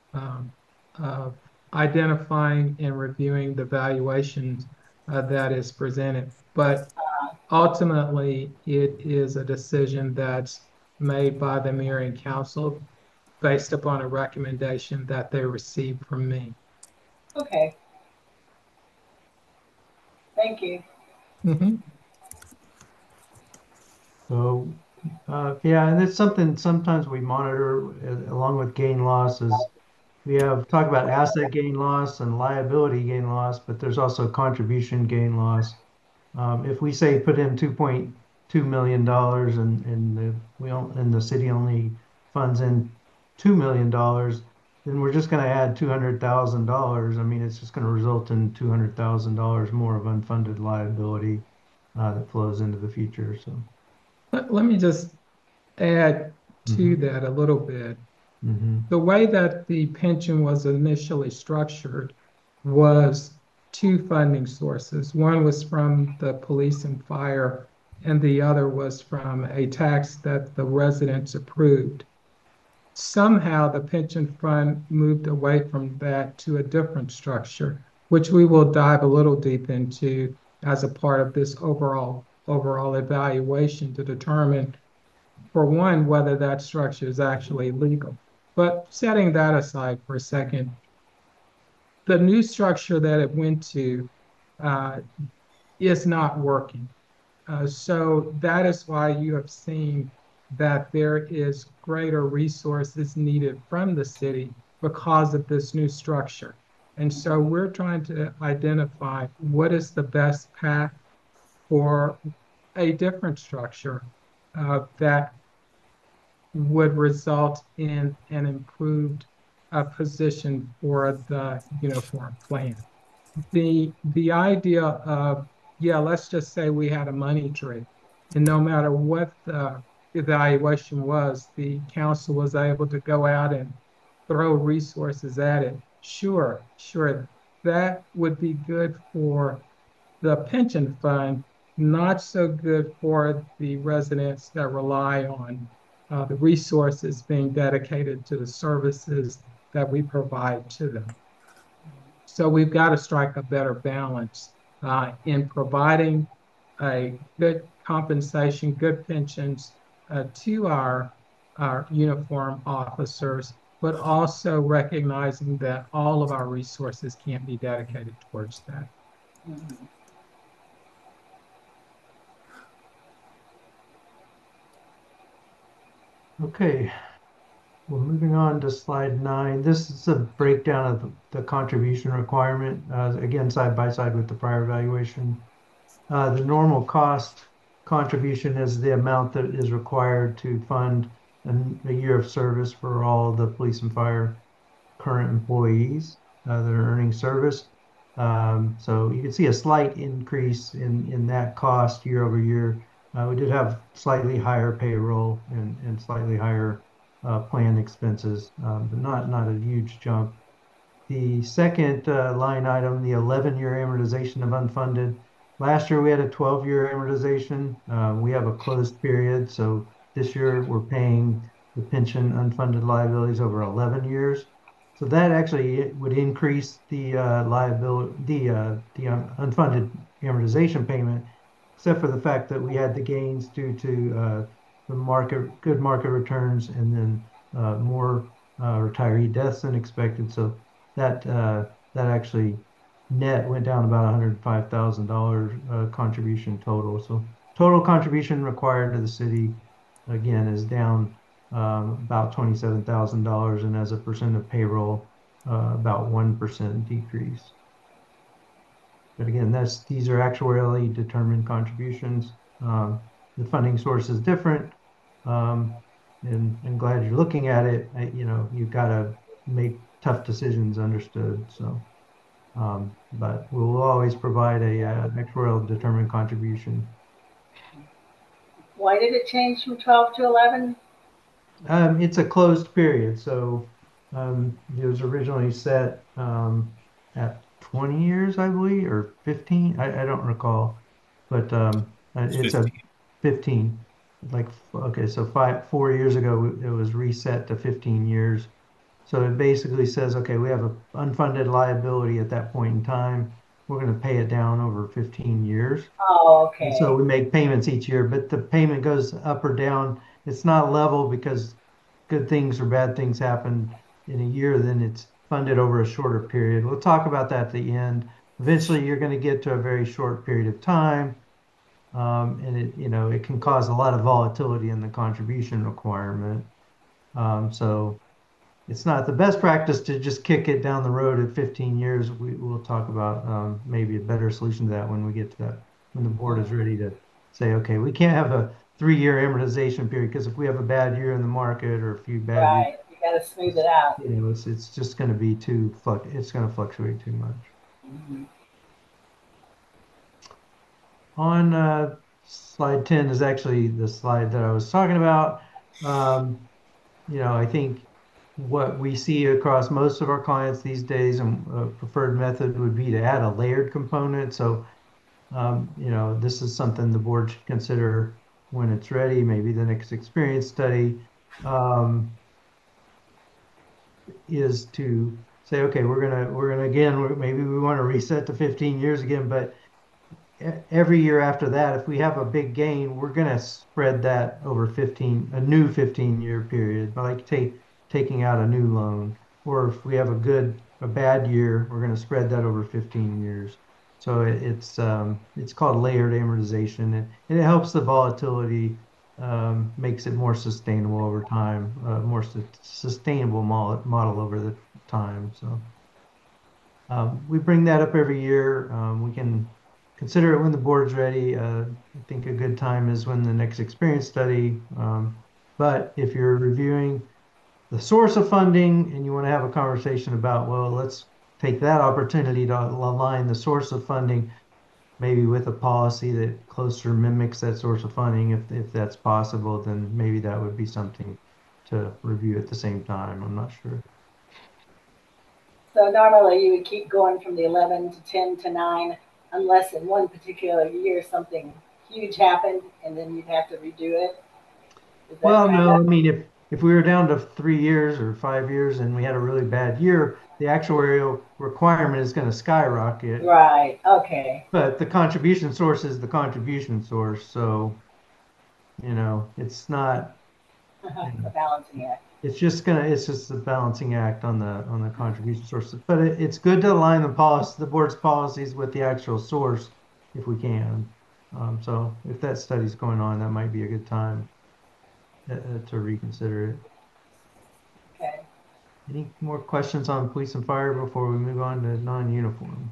identifying and reviewing the valuations that is presented. But ultimately, it is a decision that's made by the mayor and council based upon a recommendation that they received from me. Okay. Thank you. Mm-hmm. So, yeah, and it's something sometimes we monitor along with gain losses. We have talk about asset gain loss and liability gain loss, but there's also contribution gain loss. If we say put in $2.2 million and the city only funds in $2 million, then we're just going to add $200,000. I mean, it's just going to result in $200,000 more of unfunded liability that flows into the future. So Let me just add to that a little bit. The way that the pension was initially structured was two funding sources. One was from the police and fire, and the other was from a tax that the residents approved. Somehow the pension fund moved away from that to a different structure, which we will dive a little deep into as a part of this overall evaluation to determine, for one, whether that structure is actually legal. But setting that aside for a second, the new structure that it went to is not working. So that is why you have seen that there is greater resources needed from the city because of this new structure. And so we're trying to identify what is the best path for a different structure that would result in an improved position for the uniform plan. The idea of, yeah, let's just say we had a money tree, and no matter what the evaluation was, the council was able to go out and throw resources at it. Sure, that would be good for the pension fund, not so good for the residents that rely on the resources being dedicated to the services that we provide to them. So we've got to strike a better balance in providing a good compensation, good pensions to our uniform officers, but also recognizing that all of our resources can't be dedicated towards that. Okay, well, moving on to slide 9. This is a breakdown of the contribution requirement, again, side by side with the prior evaluation. The normal cost contribution is the amount that is required to fund a year of service for all the police and fire current employees that are earning service. So you can see a slight increase in that cost year over year. We did have slightly higher payroll and slightly higher plan expenses, but not a huge jump. The second line item, the 11-year amortization of unfunded. Last year we had a 12-year amortization. We have a closed period, so this year we're paying the pension unfunded liabilities over 11 years. So that actually would increase the liability, the unfunded amortization payment, except for the fact that we had the gains due to the good market returns and then more retiree deaths than expected. So that actually net went down about $105,000 contribution total. So total contribution required to the city again is down about $27,000, and as a percent of payroll, about 1% decrease. But again, these are actuarially determined contributions. The funding source is different, and glad you're looking at it. You've got to make tough decisions, understood. So, but we'll always provide a actuarial determined contribution. Why did it change from 12 to 11? It's a closed period, so it was originally set at 20 years, I believe, or 15. I don't recall, but it's a 15. Like, okay, so 4 years ago it was reset to 15 years. So it basically says, okay, we have an unfunded liability at that point in time. We're going to pay it down over 15 years. Oh, okay. And so we make payments each year, but the payment goes up or down. It's not level because good things or bad things happen in a year, then it's funded over a shorter period. We'll talk about that at the end. Eventually, you're going to get to a very short period of time And it can cause a lot of volatility in the contribution requirement. So it's not the best practice to just kick it down the road at 15 years. We'll talk about maybe a better solution to that when we get to that, when the board is ready to say, okay, we can't have a 3-year amortization period, because if we have a bad year in the market or a few bad years, Right, you got to smooth it out. it's just going to be it's going to fluctuate too much. Mhm. On slide 10 is actually the slide that I was talking about. I think what we see across most of our clients these days, and a preferred method would be to add a layered component. So, this is something the board should consider when it's ready, maybe the next experience study, is to say, okay, we're gonna again, maybe we want to reset to 15 years again, but every year after that, if we have a big gain, we're going to spread that over a new 15-year period, like taking out a new loan. Or if we have a bad year, we're going to spread that over 15 years. So it's called layered amortization, and it helps the volatility, makes it more sustainable over time, more sustainable model over the time. So we bring that up every year. We can consider it when the board's ready. I think a good time is when the next experience study. But if you're reviewing the source of funding and you want to have a conversation about, well, let's take that opportunity to align the source of funding maybe with a policy that closer mimics that source of funding, if that's possible, then maybe that would be something to review at the same time. I'm not sure. So normally you would keep going from the 11 to 10 to 9, unless in one particular year something huge happened, and then you'd have to redo it. Well, no, I mean, if we were down to 3 years or 5 years and we had a really bad year, the actuarial requirement is going to skyrocket. Right. Okay. But the contribution source is the contribution source, so it's not a balancing act. It's just a balancing act on the contribution source. But it's good to align the board's policies with the actual source if we can. So if that study's going on, that might be a good time to reconsider it. Okay. Any more questions on police and fire before we move on to non-uniform?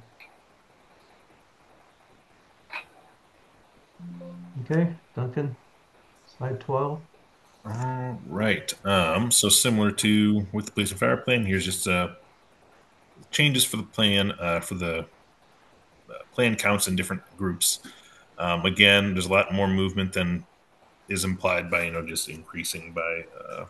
Okay, Duncan, slide 12. All right. So similar to with the police and fire plan, here's just changes for the plan, for the plan counts in different groups. Again, there's a lot more movement than is implied by just increasing by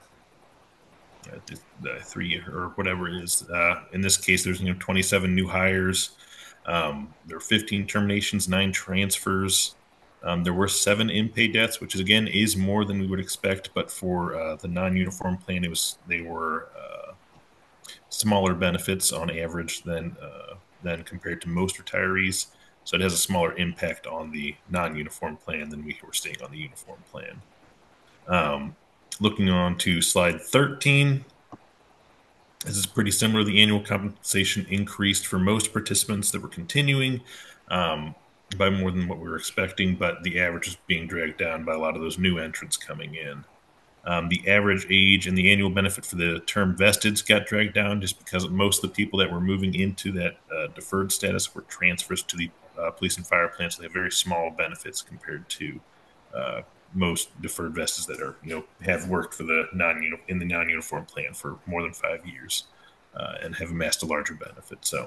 3 or whatever it is. In this case, there's 27 new hires. There are 15 terminations, 9 transfers. There were 7 in-pay deaths, which is more than we would expect. But for the non-uniform plan, they were smaller benefits on average than compared to most retirees. So it has a smaller impact on the non-uniform plan than we were seeing on the uniform plan. Looking on to slide 13, this is pretty similar. The annual compensation increased for most participants that were continuing by more than what we were expecting, but the average is being dragged down by a lot of those new entrants coming in. The average age and the annual benefit for the term vesteds got dragged down just because most of the people that were moving into that deferred status were transfers to the police and fire plans. So they have very small benefits compared to most deferred vesteds that are have worked for the non-uniform plan for more than 5 years and have amassed a larger benefit. So.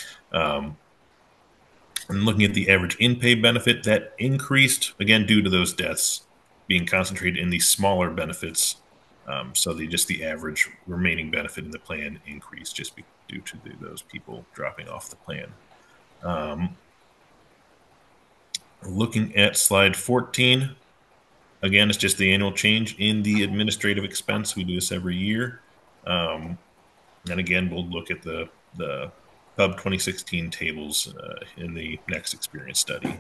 And looking at the average in-pay benefit, that increased, again, due to those deaths being concentrated in these smaller benefits. So the average remaining benefit in the plan increased just due to those people dropping off the plan. Looking at slide 14, again, it's just the annual change in the administrative expense. We do this every year. And again, we'll look at the Pub 2016 tables in the next experience study.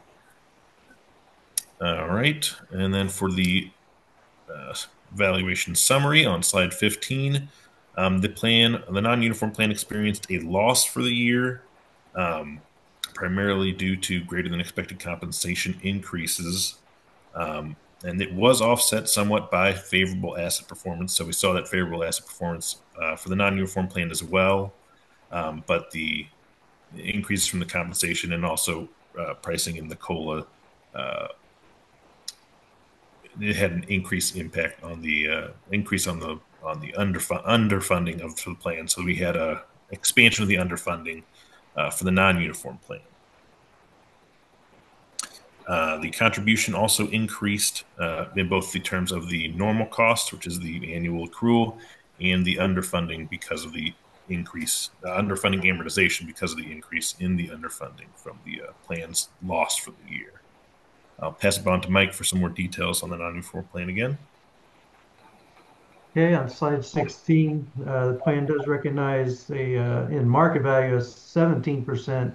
All right, and then for the valuation summary on slide 15, the non-uniform plan experienced a loss for the year. primarily due to greater than expected compensation increases. And it was offset somewhat by favorable asset performance. So we saw that favorable asset performance for the non-uniform plan as well. But the increase from the compensation and also pricing in the COLA, it had an increased impact on the increase on the underfunding of the plan. So we had a expansion of the underfunding for the non-uniform plan. The contribution also increased in both the terms of the normal cost, which is the annual accrual, and the underfunding because of the increase, underfunding amortization because of the increase in the underfunding from the plans lost for the year. I'll pass it on to Mike for some more details on the non-uniform plan again. Okay, on slide 16, the plan does recognize in market value a 17%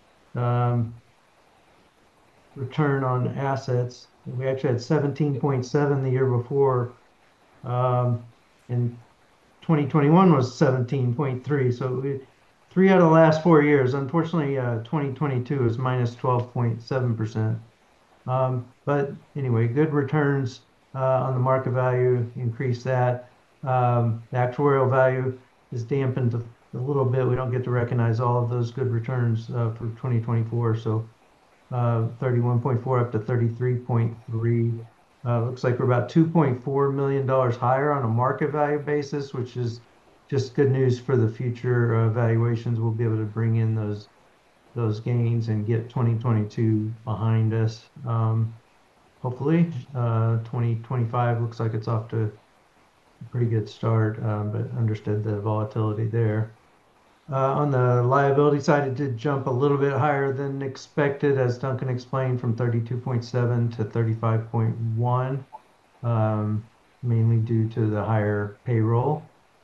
return on assets. We actually had 17.7 the year before, and 2021 was 17.3. So 3 out of the last 4 years. Unfortunately, 2022 is minus 12.7%. But anyway, good returns on the market value, increase that. The actuarial value is dampened a little bit. We don't get to recognize all of those good returns for 2024. So 31.4 up to 33.3. Looks like we're about $2.4 million higher on a market value basis, which is just good news for the future valuations. We'll be able to bring in those gains and get 2022 behind us. Hopefully, 2025 looks like it's off to a pretty good start, but understood the volatility there. On the liability side, it did jump a little bit higher than expected, as Duncan explained, from 32.7 to 35.1, mainly due to the higher payroll.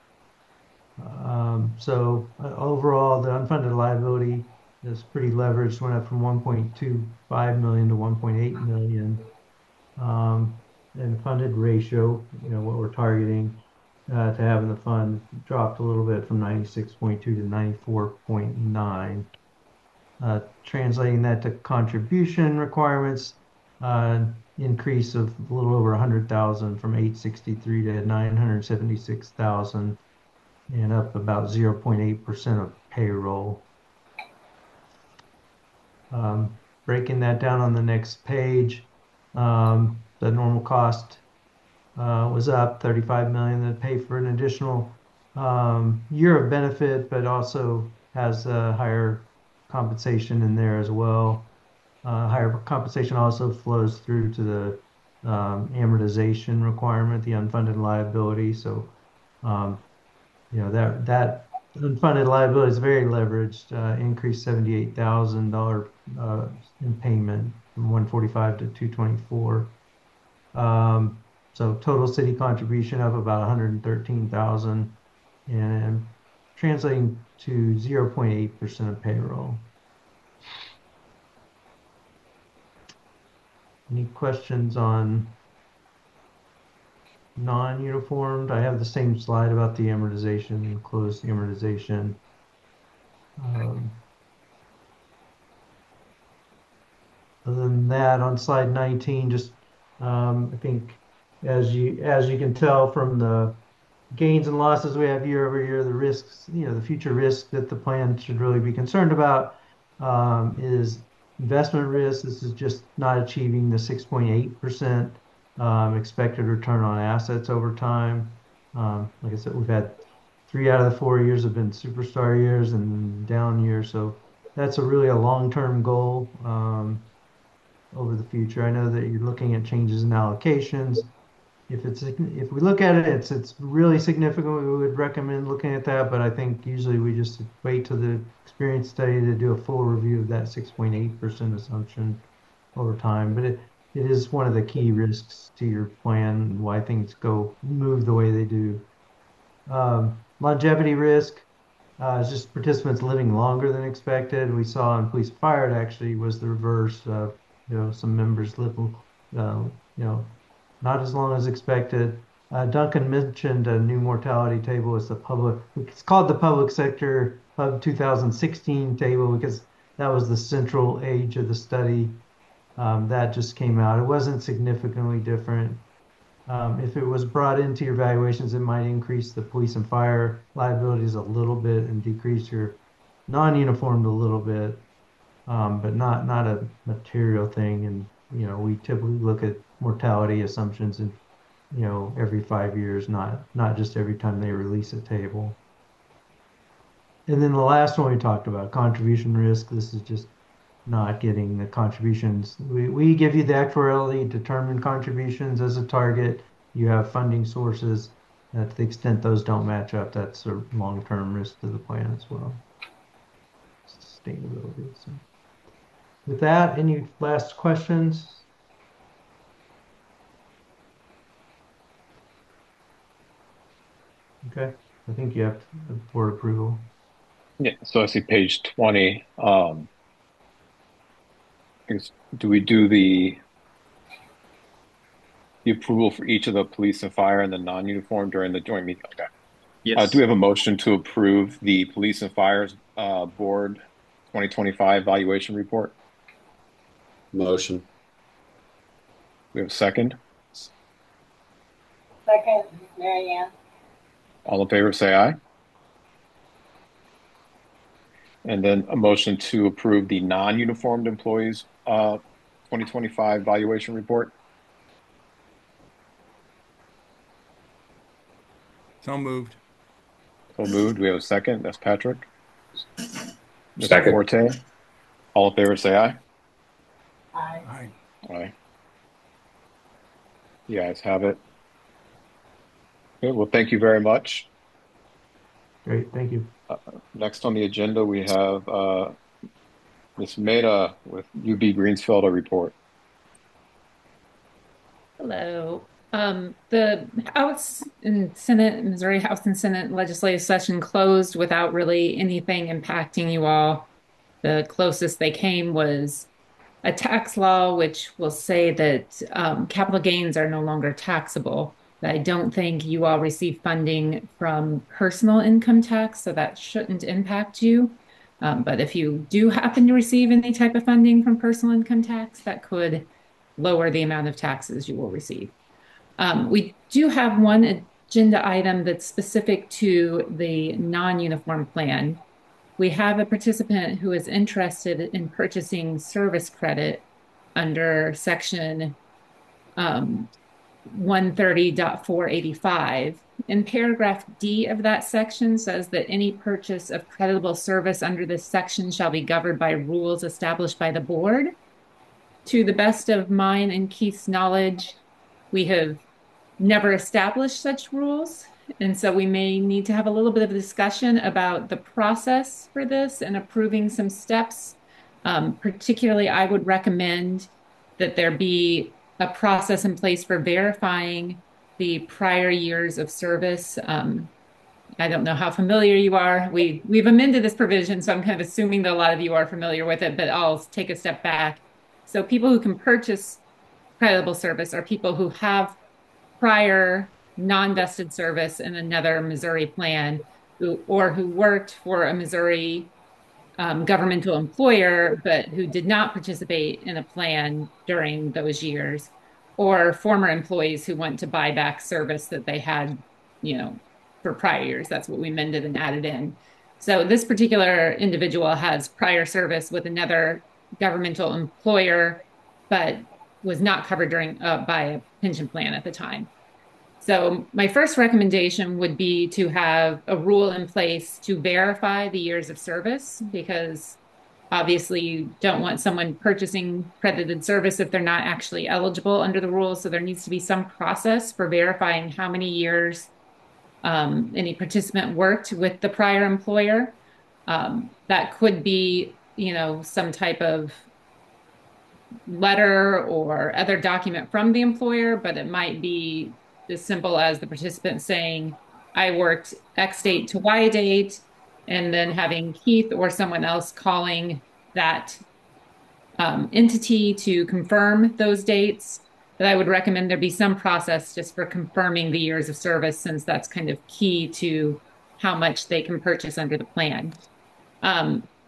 So overall, the unfunded liability is pretty leveraged, went up from 1.25 million to 1.8 million. And funded ratio, what we're targeting to have in the fund dropped a little bit from 96.2 to 94.9. Translating that to contribution requirements, increase of a little over 100,000 from 863 to 976,000, and up about 0.8% of payroll. Breaking that down on the next page, the normal cost was up 35 million to pay for an additional year of benefit, but also has a higher compensation in there as well. Higher compensation also flows through to the amortization requirement, the unfunded liability. So, that unfunded liability is very leveraged, increased $78,000 in payment from 145 to 224. So total city contribution of about 113,000 and translating to 0.8% of payroll. Any questions on non-uniformed? I have the same slide about the amortization, closed amortization. Other than that, on slide 19, just I think as you can tell from the gains and losses we have year over year, the risks, the future risk that the plan should really be concerned about is investment risk. This is just not achieving the 6.8% expected return on assets over time. Like I said, we've had 3 out of the 4 years have been superstar years and down years. So that's really a long-term goal over the future. I know that you're looking at changes in allocations. If we look at it, it's really significant. We would recommend looking at that, but I think usually we just wait till the experience study to do a full review of that 6.8% assumption over time. But it is one of the key risks to your plan and why things move the way they do. Longevity risk is just participants living longer than expected. We saw in police and fire, it actually was the reverse. Some members live, not as long as expected. Duncan mentioned a new mortality table. It's called the public sector Hub 2016 table because that was the central age of the study. That just came out. It wasn't significantly different. If it was brought into your valuations, it might increase the police and fire liabilities a little bit and decrease your non-uniformed a little bit, but not a material thing. And we typically look at mortality assumptions and every 5 years, not just every time they release a table. And then the last one we talked about, contribution risk. This is just not getting the contributions. We give you the actuarially determined contributions as a target. You have funding sources. To the extent those don't match up, that's a long-term risk to the plan as well. Sustainability. So. With that, any last questions? Okay, I think you have board approval. Yeah, so I see page 20. Do we do the approval for each of the police and fire and the non-uniform during the joint meeting? Okay. Yes. Do we have a motion to approve the police and fire board 2025 valuation report? Motion. We have a second. Second, Mary Ann. All in favor, say aye. And then a motion to approve the non-uniformed employees 2025 valuation report. So moved. So moved. We have a second. That's Patrick. Mr. Second. Forte. All in favor, say aye. Aye. Aye. Aye. You guys have it. Okay, well, thank you very much. Great, thank you. Next on the agenda, we have Ms. Mehta with UB Greensfield, a report. Hello. The House and Senate, Missouri House and Senate legislative session closed without really anything impacting you all. The closest they came was a tax law, which will say that capital gains are no longer taxable. I don't think you all receive funding from personal income tax, so that shouldn't impact you. But if you do happen to receive any type of funding from personal income tax, that could lower the amount of taxes you will receive. We do have one agenda item that's specific to the non-uniform plan. We have a participant who is interested in purchasing service credit under section 130.485. And paragraph D of that section says that any purchase of creditable service under this section shall be governed by rules established by the board. To the best of mine and Keith's knowledge, we have never established such rules. And so we may need to have a little bit of a discussion about the process for this and approving some steps. Particularly, I would recommend that there be a process in place for verifying the prior years of service. I don't know how familiar you are. We've amended this provision, so I'm kind of assuming that a lot of you are familiar with it, but I'll take a step back. So people who can purchase creditable service are people who have prior non-vested service in another Missouri plan, or who worked for a Missouri governmental employer, but who did not participate in a plan during those years, or former employees who want to buy back service that they had, for prior years. That's what we amended and added in. So this particular individual has prior service with another governmental employer, but was not covered by a pension plan at the time. So my first recommendation would be to have a rule in place to verify the years of service, because obviously you don't want someone purchasing credited service if they're not actually eligible under the rules. So there needs to be some process for verifying how many years any participant worked with the prior employer. That could be, some type of letter or other document from the employer, but it might be as simple as the participant saying, I worked X date to Y date, and then having Keith or someone else calling that entity to confirm those dates. But I would recommend there be some process just for confirming the years of service, since that's kind of key to how much they can purchase under the plan.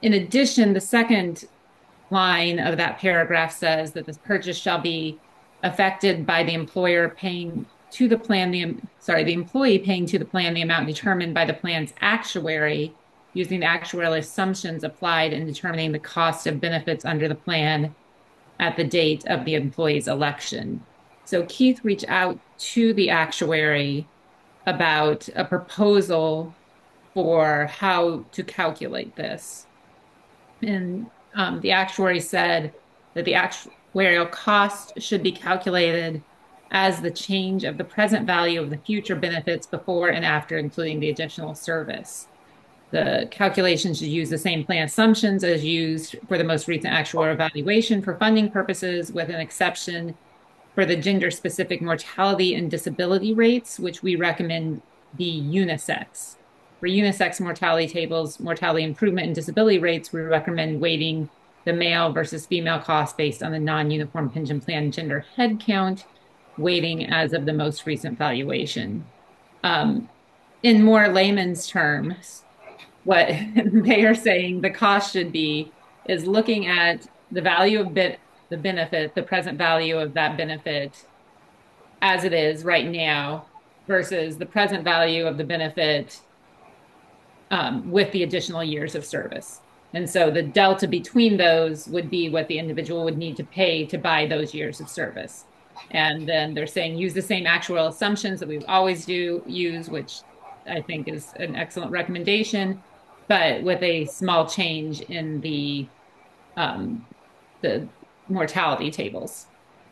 In addition, the second line of that paragraph says that this purchase shall be affected by the employer paying to the plan, the employee paying to the plan the amount determined by the plan's actuary using the actuarial assumptions applied in determining the cost of benefits under the plan at the date of the employee's election. So Keith reached out to the actuary about a proposal for how to calculate this. And the actuary said that the actuarial cost should be calculated as the change of the present value of the future benefits before and after including the additional service. The calculation should use the same plan assumptions as used for the most recent actuarial evaluation for funding purposes, with an exception for the gender-specific mortality and disability rates, which we recommend be unisex. For unisex mortality tables, mortality improvement and disability rates, we recommend weighting the male versus female cost based on the non-uniform pension plan gender head count, weighting as of the most recent valuation. In more layman's terms, what they are saying the cost should be is looking at the value of the benefit, the present value of that benefit as it is right now versus the present value of the benefit with the additional years of service. And so the delta between those would be what the individual would need to pay to buy those years of service. And then they're saying use the same actuarial assumptions that we always use, which I think is an excellent recommendation, but with a small change in the mortality tables.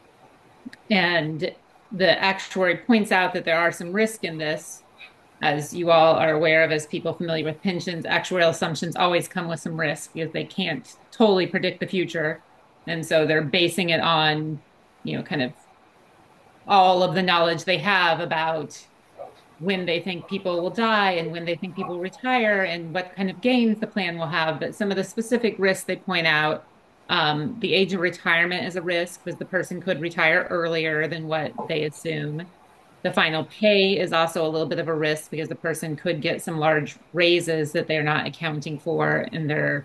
And the actuary points out that there are some risk in this. As you all are aware of, as people familiar with pensions, actuarial assumptions always come with some risk because they can't totally predict the future. And so they're basing it on, kind of all of the knowledge they have about when they think people will die and when they think people will retire and what kind of gains the plan will have. But some of the specific risks they point out, the age of retirement is a risk because the person could retire earlier than what they assume. The final pay is also a little bit of a risk because the person could get some large raises that they're not accounting for in their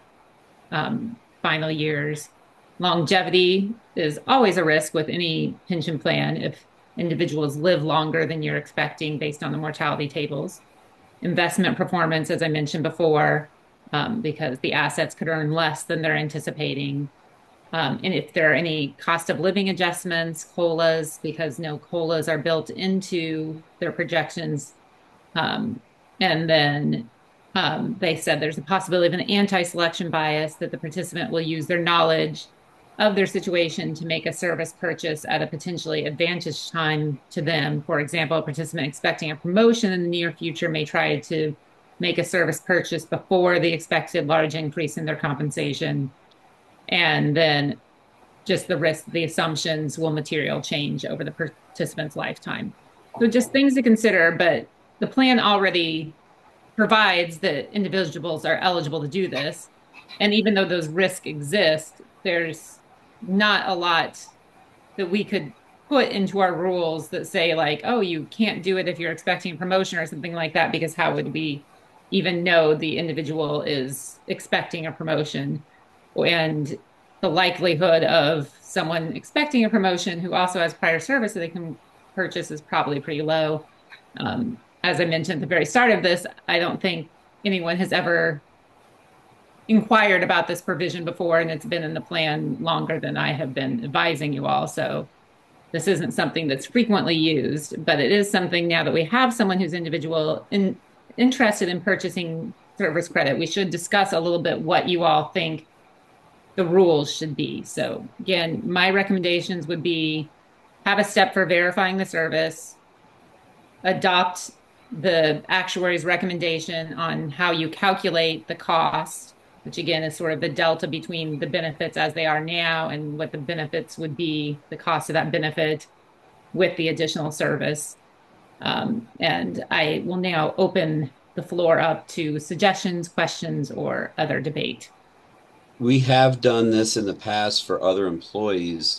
final years. Longevity is always a risk with any pension plan if individuals live longer than you're expecting based on the mortality tables. Investment performance, as I mentioned before, because the assets could earn less than they're anticipating. And if there are any cost of living adjustments, COLAs, because no COLAs are built into their projections. And then they said there's a possibility of an anti-selection bias that the participant will use their knowledge of their situation to make a service purchase at a potentially advantaged time to them. For example, a participant expecting a promotion in the near future may try to make a service purchase before the expected large increase in their compensation. And then just the risk, the assumptions will material change over the participant's lifetime. So just things to consider, but the plan already provides that individuals are eligible to do this. And even though those risks exist, there's not a lot that we could put into our rules that say like, oh, you can't do it if you're expecting a promotion or something like that, because how would we even know the individual is expecting a promotion? And the likelihood of someone expecting a promotion who also has prior service that they can purchase is probably pretty low. As I mentioned at the very start of this, I don't think anyone has ever inquired about this provision before, and it's been in the plan longer than I have been advising you all. So this isn't something that's frequently used, but it is something now that we have someone who's interested in purchasing service credit, we should discuss a little bit what you all think the rules should be. So again, my recommendations would be have a step for verifying the service, adopt the actuary's recommendation on how you calculate the cost, which again is sort of the delta between the benefits as they are now and what the benefits would be, the cost of that benefit with the additional service. And I will now open the floor up to suggestions, questions, or other debate. We have done this in the past for other employees.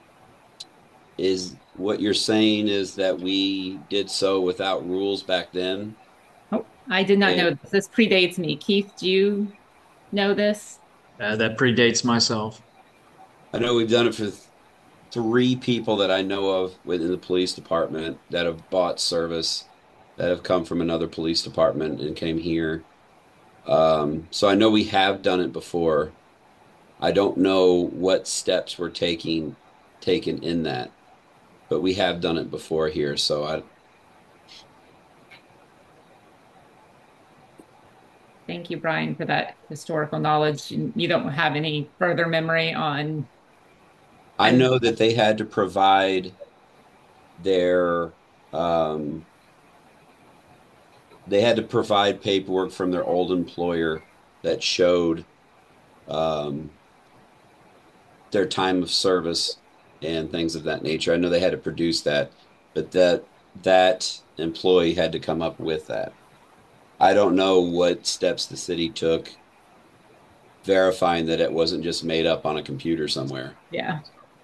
Is what you're saying is that we did so without rules back then? Oh, I did not know this. This predates me. Keith, do you know this? That predates myself. I know we've done it for 3 people that I know of within the police department that have bought service that have come from another police department and came here. So I know we have done it before. I don't know what steps were taken in that, but we have done it before here. So Thank you, Brian, for that historical knowledge. You don't have any further memory on. I know that they had to provide their they had to provide paperwork from their old employer that showed their time of service and things of that nature. I know they had to produce that, but that employee had to come up with that. I don't know what steps the city took verifying that it wasn't just made up on a computer somewhere. Yeah.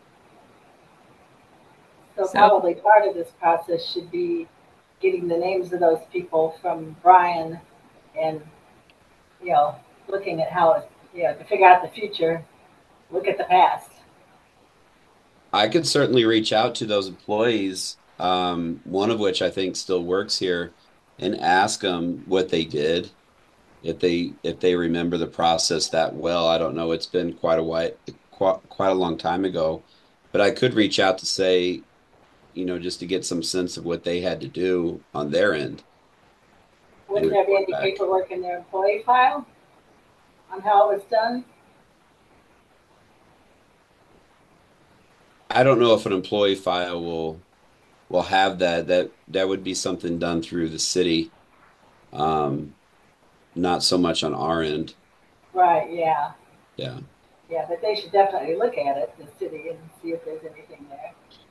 So probably part of this process should be getting the names of those people from Brian and, looking at how, to figure out the future, look at the past. I could certainly reach out to those employees, one of which I think still works here, and ask them what they did, if they remember the process that well. I don't know. It's been quite a long time ago, but I could reach out to say, just to get some sense of what they had to do on their end. Wouldn't there be any paperwork in their employee file on how it was done? I don't know if an employee file will have that. That would be something done through the city, not so much on our end. Right. Yeah. Yeah. Yeah, but they should definitely look at it, the city, and see if there's anything there.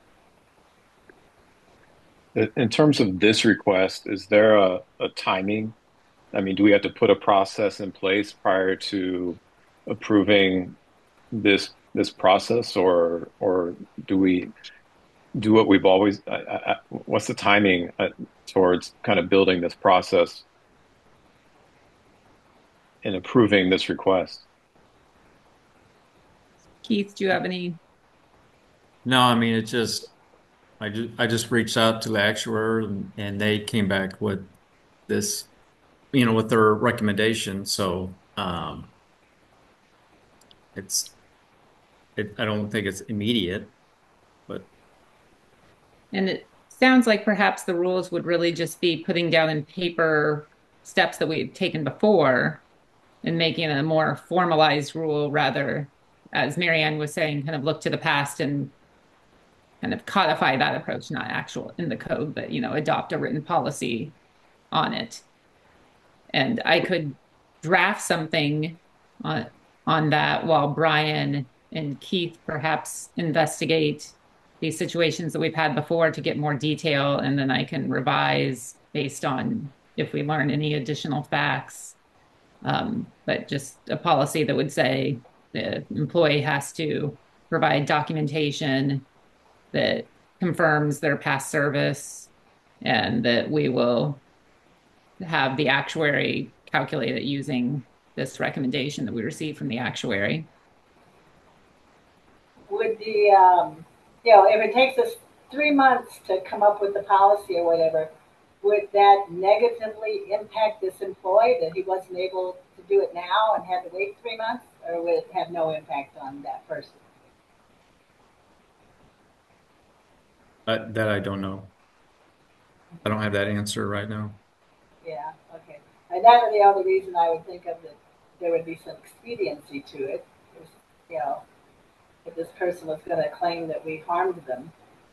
In terms of this request, is there a timing? I mean, do we have to put a process in place prior to approving this process, or do we do what we've always? What's the timing towards kind of building this process and approving this request? Keith, do you have any? No, I mean, I just reached out to the actuary and they came back with this, with their recommendation. So, I don't think it's immediate, but. And it sounds like perhaps the rules would really just be putting down in paper steps that we had taken before and making a more formalized rule rather, as Marianne was saying, kind of look to the past and kind of codify that approach, not actual in the code, but, adopt a written policy on it. And I could draft something on that while Brian and Keith perhaps investigate these situations that we've had before to get more detail, and then I can revise based on if we learn any additional facts. But just a policy that would say the employee has to provide documentation that confirms their past service, and that we will have the actuary calculate it using this recommendation that we received from the actuary. Would the, if it takes us 3 months to come up with the policy or whatever, would that negatively impact this employee that he wasn't able to do it now and had to wait 3 months, or would it have no impact on that person? That I don't know. I don't have that answer right now. Yeah, okay. And that would be the only reason I would think of that there would be some expediency to it. Is, if this person was going to claim that we harmed them.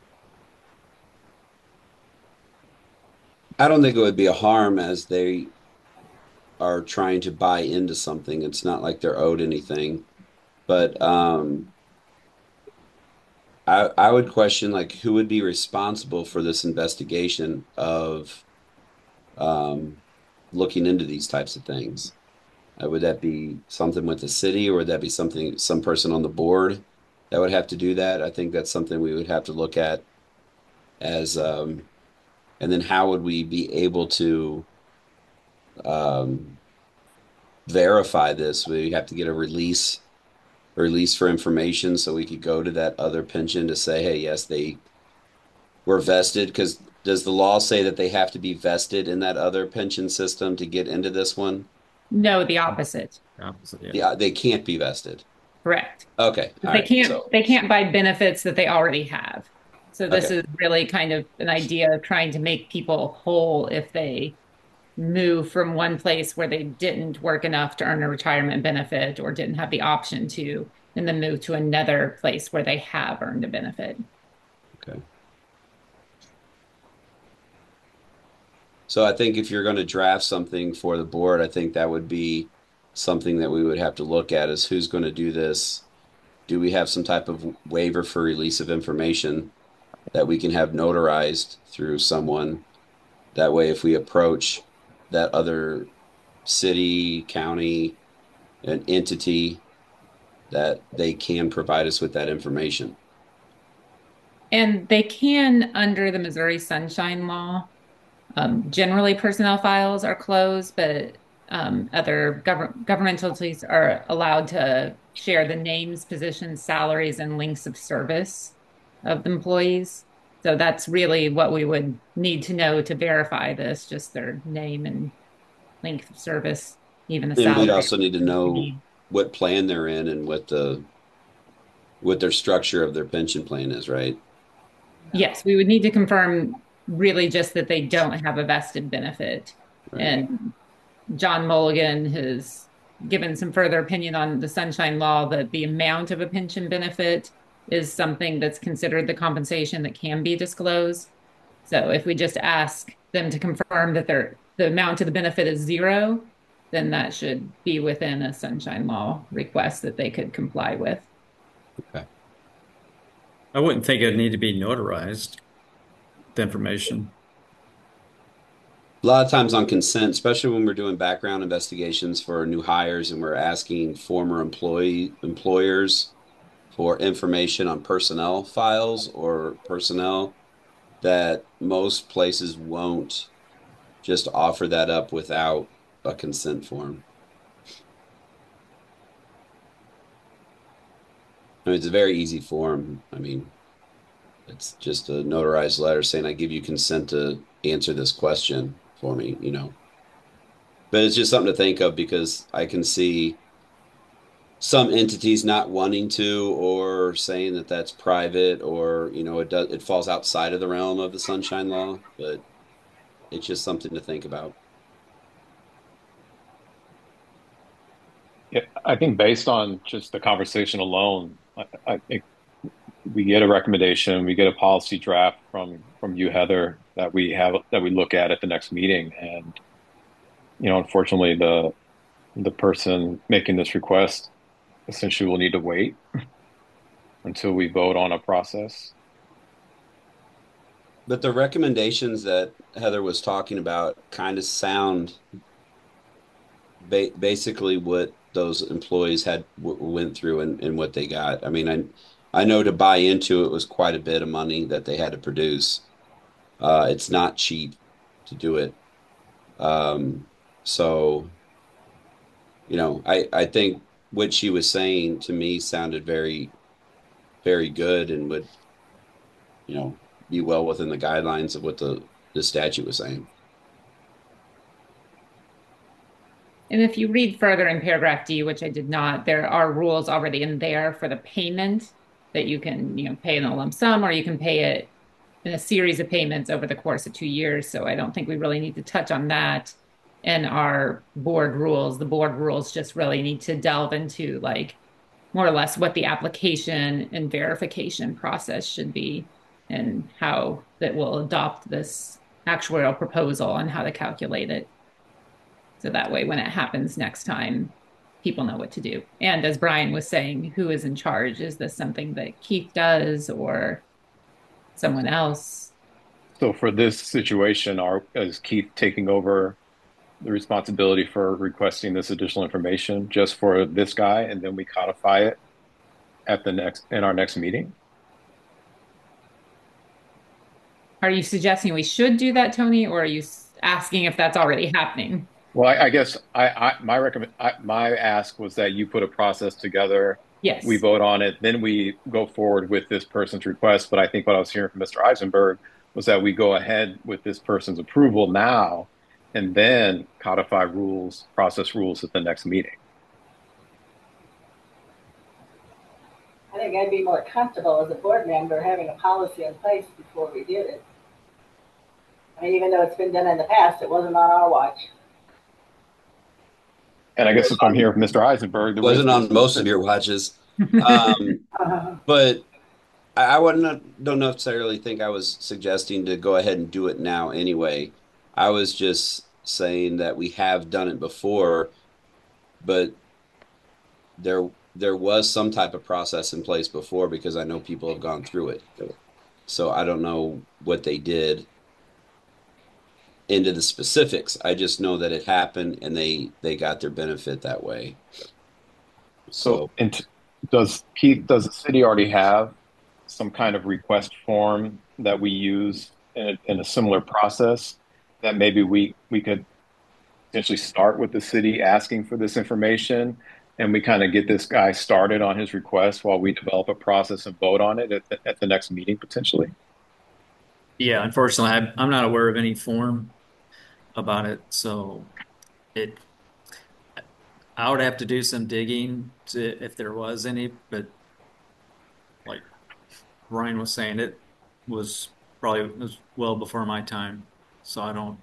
I don't think it would be a harm, as they are trying to buy into something. It's not like they're owed anything. But I would question, like, who would be responsible for this investigation of looking into these types of things? Would that be something with the city, or would that be some person on the board that would have to do that? I think that's something we would have to look at as, and then how would we be able to verify this. We have to get a release for information so we could go to that other pension to say, hey, yes, they were vested. Because does the law say that they have to be vested in that other pension system to get into this one? No, the opposite. Yeah, they can't be vested. Correct. Okay. All They right. can't buy benefits that they already have. So this Okay. is really kind of an idea of trying to make people whole if they move from one place where they didn't work enough to earn a retirement benefit or didn't have the option to, and then move to another place where they have earned a benefit. Okay. So I think if you're going to draft something for the board, I think that would be something that we would have to look at is who's going to do this. Do we have some type of waiver for release of information that we can have notarized through someone? That way, if we approach that other city, county, an entity, that they can provide us with that information. And they can, under the Missouri Sunshine Law, generally personnel files are closed, but other governmental entities are allowed to share the names, positions, salaries, and links of service of the employees. So that's really what we would need to know to verify this, just their name and length of service, even the And salary. we'd also need to know what plan they're in and what their structure of their pension plan is, right? Yes, we would need to confirm really just that they don't have a vested benefit. Right. And John Mulligan has given some further opinion on the Sunshine Law that the amount of a pension benefit is something that's considered the compensation that can be disclosed. So if we just ask them to confirm that the amount of the benefit is zero, then that should be within a Sunshine Law request that they could comply with. Okay. I wouldn't think it'd need to be notarized, the information. A lot of times on consent, especially when we're doing background investigations for new hires and we're asking former employers for information on personnel files or personnel, that most places won't just offer that up without a consent form. I mean, it's a very easy form. I mean, it's just a notarized letter saying, I give you consent to answer this question for me, you know. But it's just something to think of because I can see some entities not wanting to or saying that that's private or, you know, it falls outside of the realm of the Sunshine Law, but it's just something to think about. Yeah, I think based on just the conversation alone, I think we get a recommendation, we get a policy draft from you, Heather, that we look at the next meeting. And, you know, unfortunately, the person making this request essentially will need to wait until we vote on a process. But the recommendations that Heather was talking about kind of sound basically what those employees went through and what they got. I mean, I know to buy into it was quite a bit of money that they had to produce. It's not cheap to do it. So, you know, I think what she was saying to me sounded very, very good and would, you know, be well within the guidelines of what the statute was saying. And if you read further in paragraph D, which I did not, there are rules already in there for the payment that you can, you know, pay in a lump sum or you can pay it in a series of payments over the course of 2 years. So I don't think we really need to touch on that in our board rules. The board rules just really need to delve into like more or less what the application and verification process should be and how that will adopt this actuarial proposal and how to calculate it. So that way, when it happens next time, people know what to do. And as Brian was saying, who is in charge? Is this something that Keith does or someone else? So for this situation, is Keith taking over the responsibility for requesting this additional information just for this guy, and then we codify it in our next meeting? Are you suggesting we should do that, Tony, or are you asking if that's already happening? Well, I guess my ask was that you put a process together. Yes. We vote on it, then we go forward with this person's request. But I think what I was hearing from Mr. Eisenberg was that we go ahead with this person's approval now, and then codify rules, process rules at the next meeting. I think I'd be more comfortable as a board member having a policy in place before we did it. I mean, even though it's been done in the past, it wasn't on our watch. And I guess if I'm hearing from Mr. Eisenberg, it wasn't on most of your watches. But I don't necessarily think I was suggesting to go ahead and do it now anyway. I was just saying that we have done it before, but there was some type of process in place before because I know people have gone through it. So I don't know what they did into the specifics. I just know that it happened and they got their benefit that way. So does the city already have some kind of request form that we use in a similar process that maybe we could essentially start with the city asking for this information, and we kind of get this guy started on his request while we develop a process and vote on it at the next meeting potentially? Yeah, unfortunately, I'm not aware of any form about it, so I would have to do some digging if there was any, but like Ryan was saying, it was well before my time, so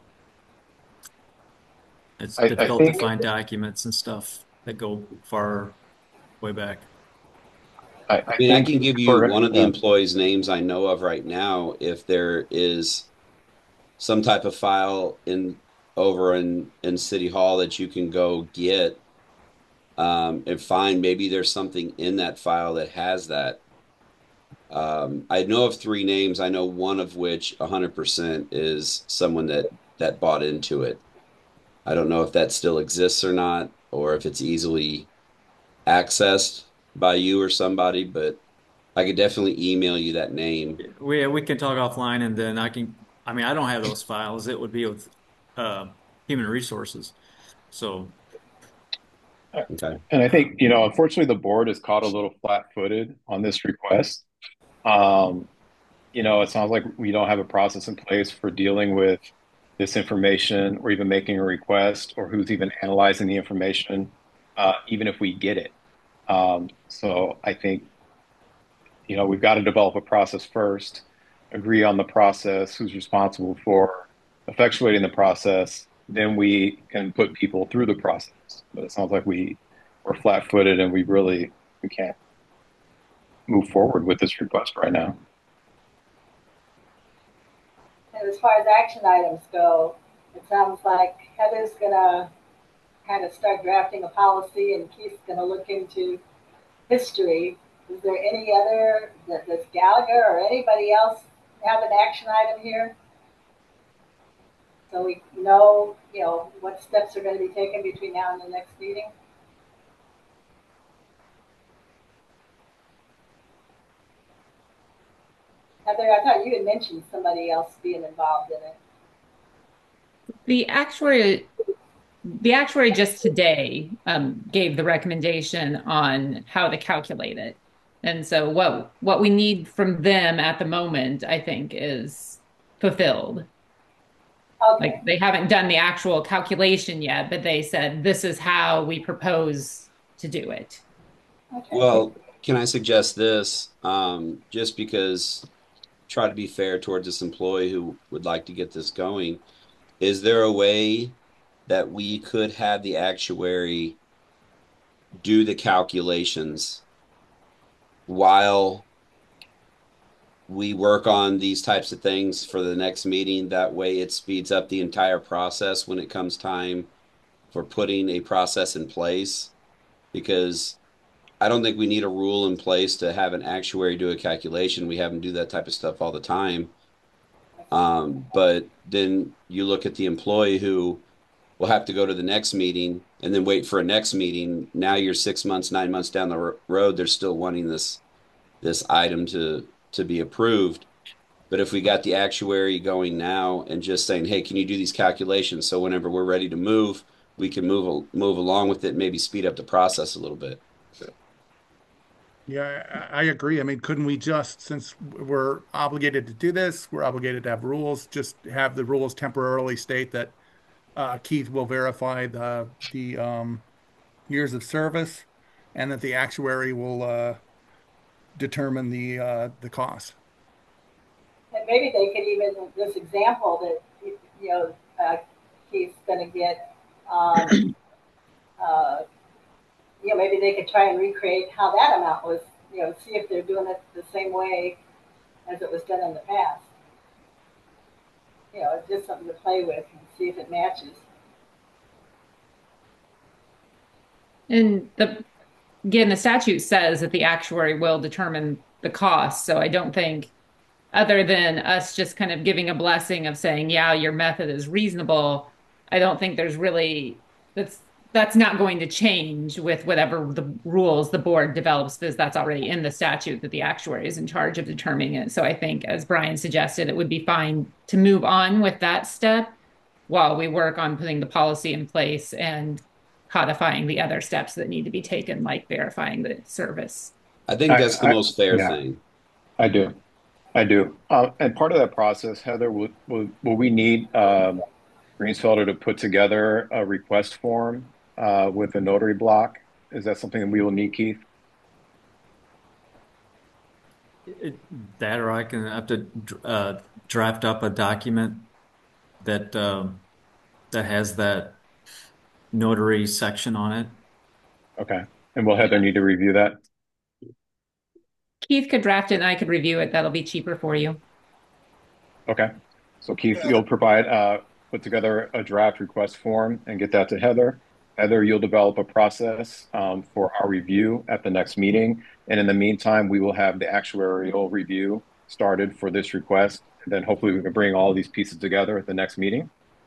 it's difficult to find documents and stuff that go far way back. I mean, I can give you one of the employees' names I know of right now. If there is some type of file over in City Hall that you can go get and find, maybe there's something in that file that has that. I know of 3 names. I know one of which 100% is someone that bought into it. I don't know if that still exists or not, or if it's easily accessed by you or somebody, but I could definitely email you that name. We can talk offline, and then I don't have those files. It would be with Human Resources. So. Okay. And I think, unfortunately the board is caught a little flat-footed on this request. It sounds like we don't have a process in place for dealing with this information or even making a request or who's even analyzing the information, even if we get it. So I think, we've got to develop a process first, agree on the process, who's responsible for effectuating the process, then we can put people through the process. But it sounds like we're flat-footed and we can't move forward with this request right now. And as far as action items go, it sounds like Heather's going to kind of start drafting a policy and Keith's going to look into history. Is there any other, does Gallagher or anybody else have an action item here? So we know, what steps are going to be taken between now and the next meeting? Heather, I thought you had mentioned somebody else being involved in it. The actuary just today gave the recommendation on how to calculate it. And so what we need from them at the moment, I think, is fulfilled. Okay. Like they haven't done the actual calculation yet, but they said, this is how we propose to do it. Okay. Well, can I suggest this? Just because try to be fair towards this employee who would like to get this going. Is there a way that we could have the actuary do the calculations while we work on these types of things for the next meeting? That way it speeds up the entire process when it comes time for putting a process in place, because I don't think we need a rule in place to have an actuary do a calculation. We have them do that type of stuff all the time. But then you look at the employee who will have to go to the next meeting and then wait for a next meeting. Now you're 6 months, 9 months down the road. They're still wanting this item to be approved. But if we got the actuary going now and just saying, hey, can you do these calculations? So whenever we're ready to move, we can move along with it and maybe speed up the process a little bit. Yeah, I agree. I mean, couldn't we just, since we're obligated to do this, we're obligated to have rules, just have the rules temporarily state that Keith will verify the years of service, and that the actuary will determine the cost. And maybe they could even, this example that, Keith's going to get, maybe they could try and recreate how that amount was, see if they're doing it the same way as it was done in the past. It's just something to play with and see if it matches. And again, the statute says that the actuary will determine the cost. So I don't think, other than us just kind of giving a blessing of saying, yeah, your method is reasonable, I don't think there's really, that's not going to change with whatever the rules the board develops, because that's already in the statute that the actuary is in charge of determining it. So I think, as Brian suggested, it would be fine to move on with that step while we work on putting the policy in place and codifying the other steps that need to be taken, like verifying the service. I think that's the most fair thing. I do. And part of that process, Heather, will we need Greensfelder to put together a request form with a notary block? Is that something that we will need, Keith? That, or I can have to draft up a document that has that notary section on it. Okay. And will Heather need to review that? Keith could draft it and I could review it. That'll be cheaper for you. Okay. So Keith, you'll put together a draft request form and get that to Heather. Heather, you'll develop a process for our review at the next meeting. And in the meantime, we will have the actuarial review started for this request. And then hopefully we can bring all of these pieces together at the next meeting.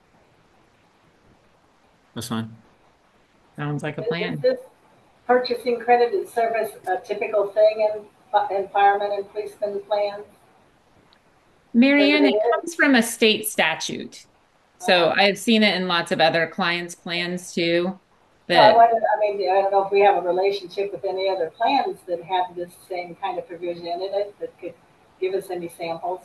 That's fine. Sounds like a plan. Is this purchasing credited service a typical thing in firemen and policemen plans? Marianne, it comes from a state statute. So I've seen it in lots of other clients' plans too. I don't know if we have a relationship with any other plans that have this same kind of provision in it that could give us any samples.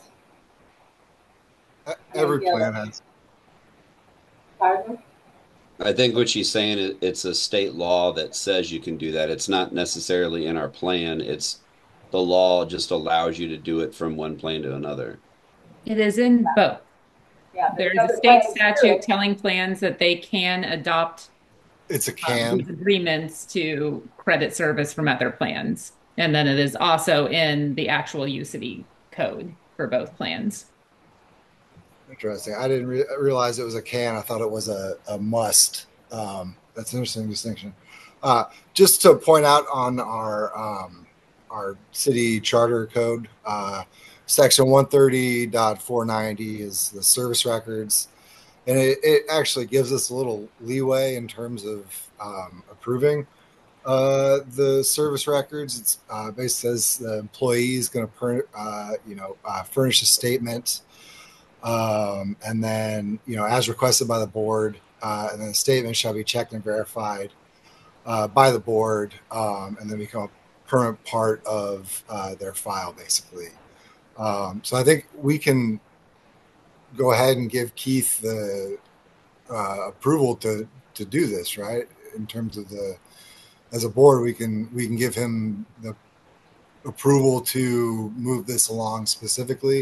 Every plan has. Pardon? I think what she's saying is it's a state law that says you can do that. It's not necessarily in our plan. It's the law just allows you to do it from one plan to another. It is in both. Yeah, there's a state statute telling plans that they can adopt agreements to credit service from other plans. And then it is also in the actual UCity code for both plans. Interesting. I didn't realize it was a can. I thought it was a must. That's an interesting distinction. Just to point out on our city charter code, section 130.490 is the service records. And it actually gives us a little leeway in terms of approving the service records. It's basically says the employee is going to furnish a statement, and then as requested by the board, and then the statement shall be checked and verified by the board, and then become a permanent part of their file, basically. So I think we can go ahead and give Keith the approval to do this, right? In terms of as a board, we can give him the approval to move this along specifically.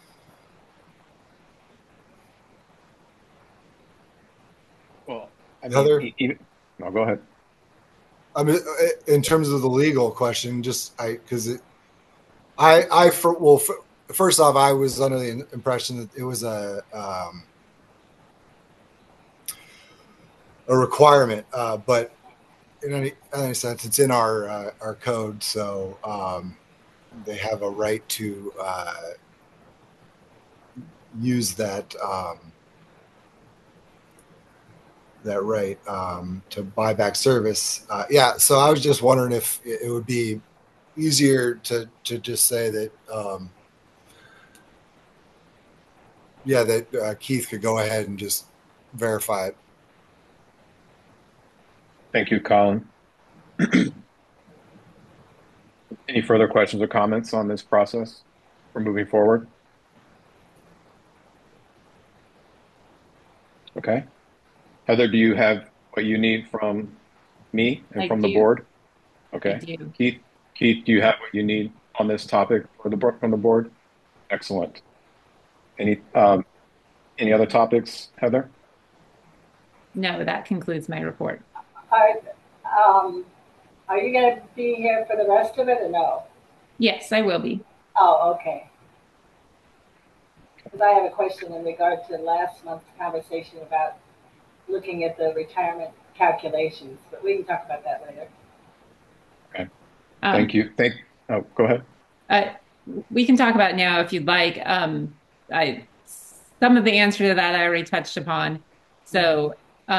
Well, Heather? No, go ahead. I mean, in terms of the legal question, first off, I was under the impression that it was a requirement, but in any sense, it's in our code, so they have a right to use that right to buy back service. So I was just wondering if it would be easier to just say that that Keith could go ahead and just verify it. Thank you, Colin. Any further questions or comments on this process for moving forward? Okay. Heather, do you have what you need from me and I from the do. board? I Okay. do. Keith, do you have what you need on this topic for the board, from the board? Excellent. Any other topics, Heather? No, that concludes my report. Are you going to be here for the rest of it or no? Yes, I will be. Oh, okay. Because I have a question in regard to last month's conversation about looking at the retirement calculations, but we can talk about that later. Okay. Thank you. Go ahead. We can talk about it now if you'd like. Some of the answer to that I already touched upon. So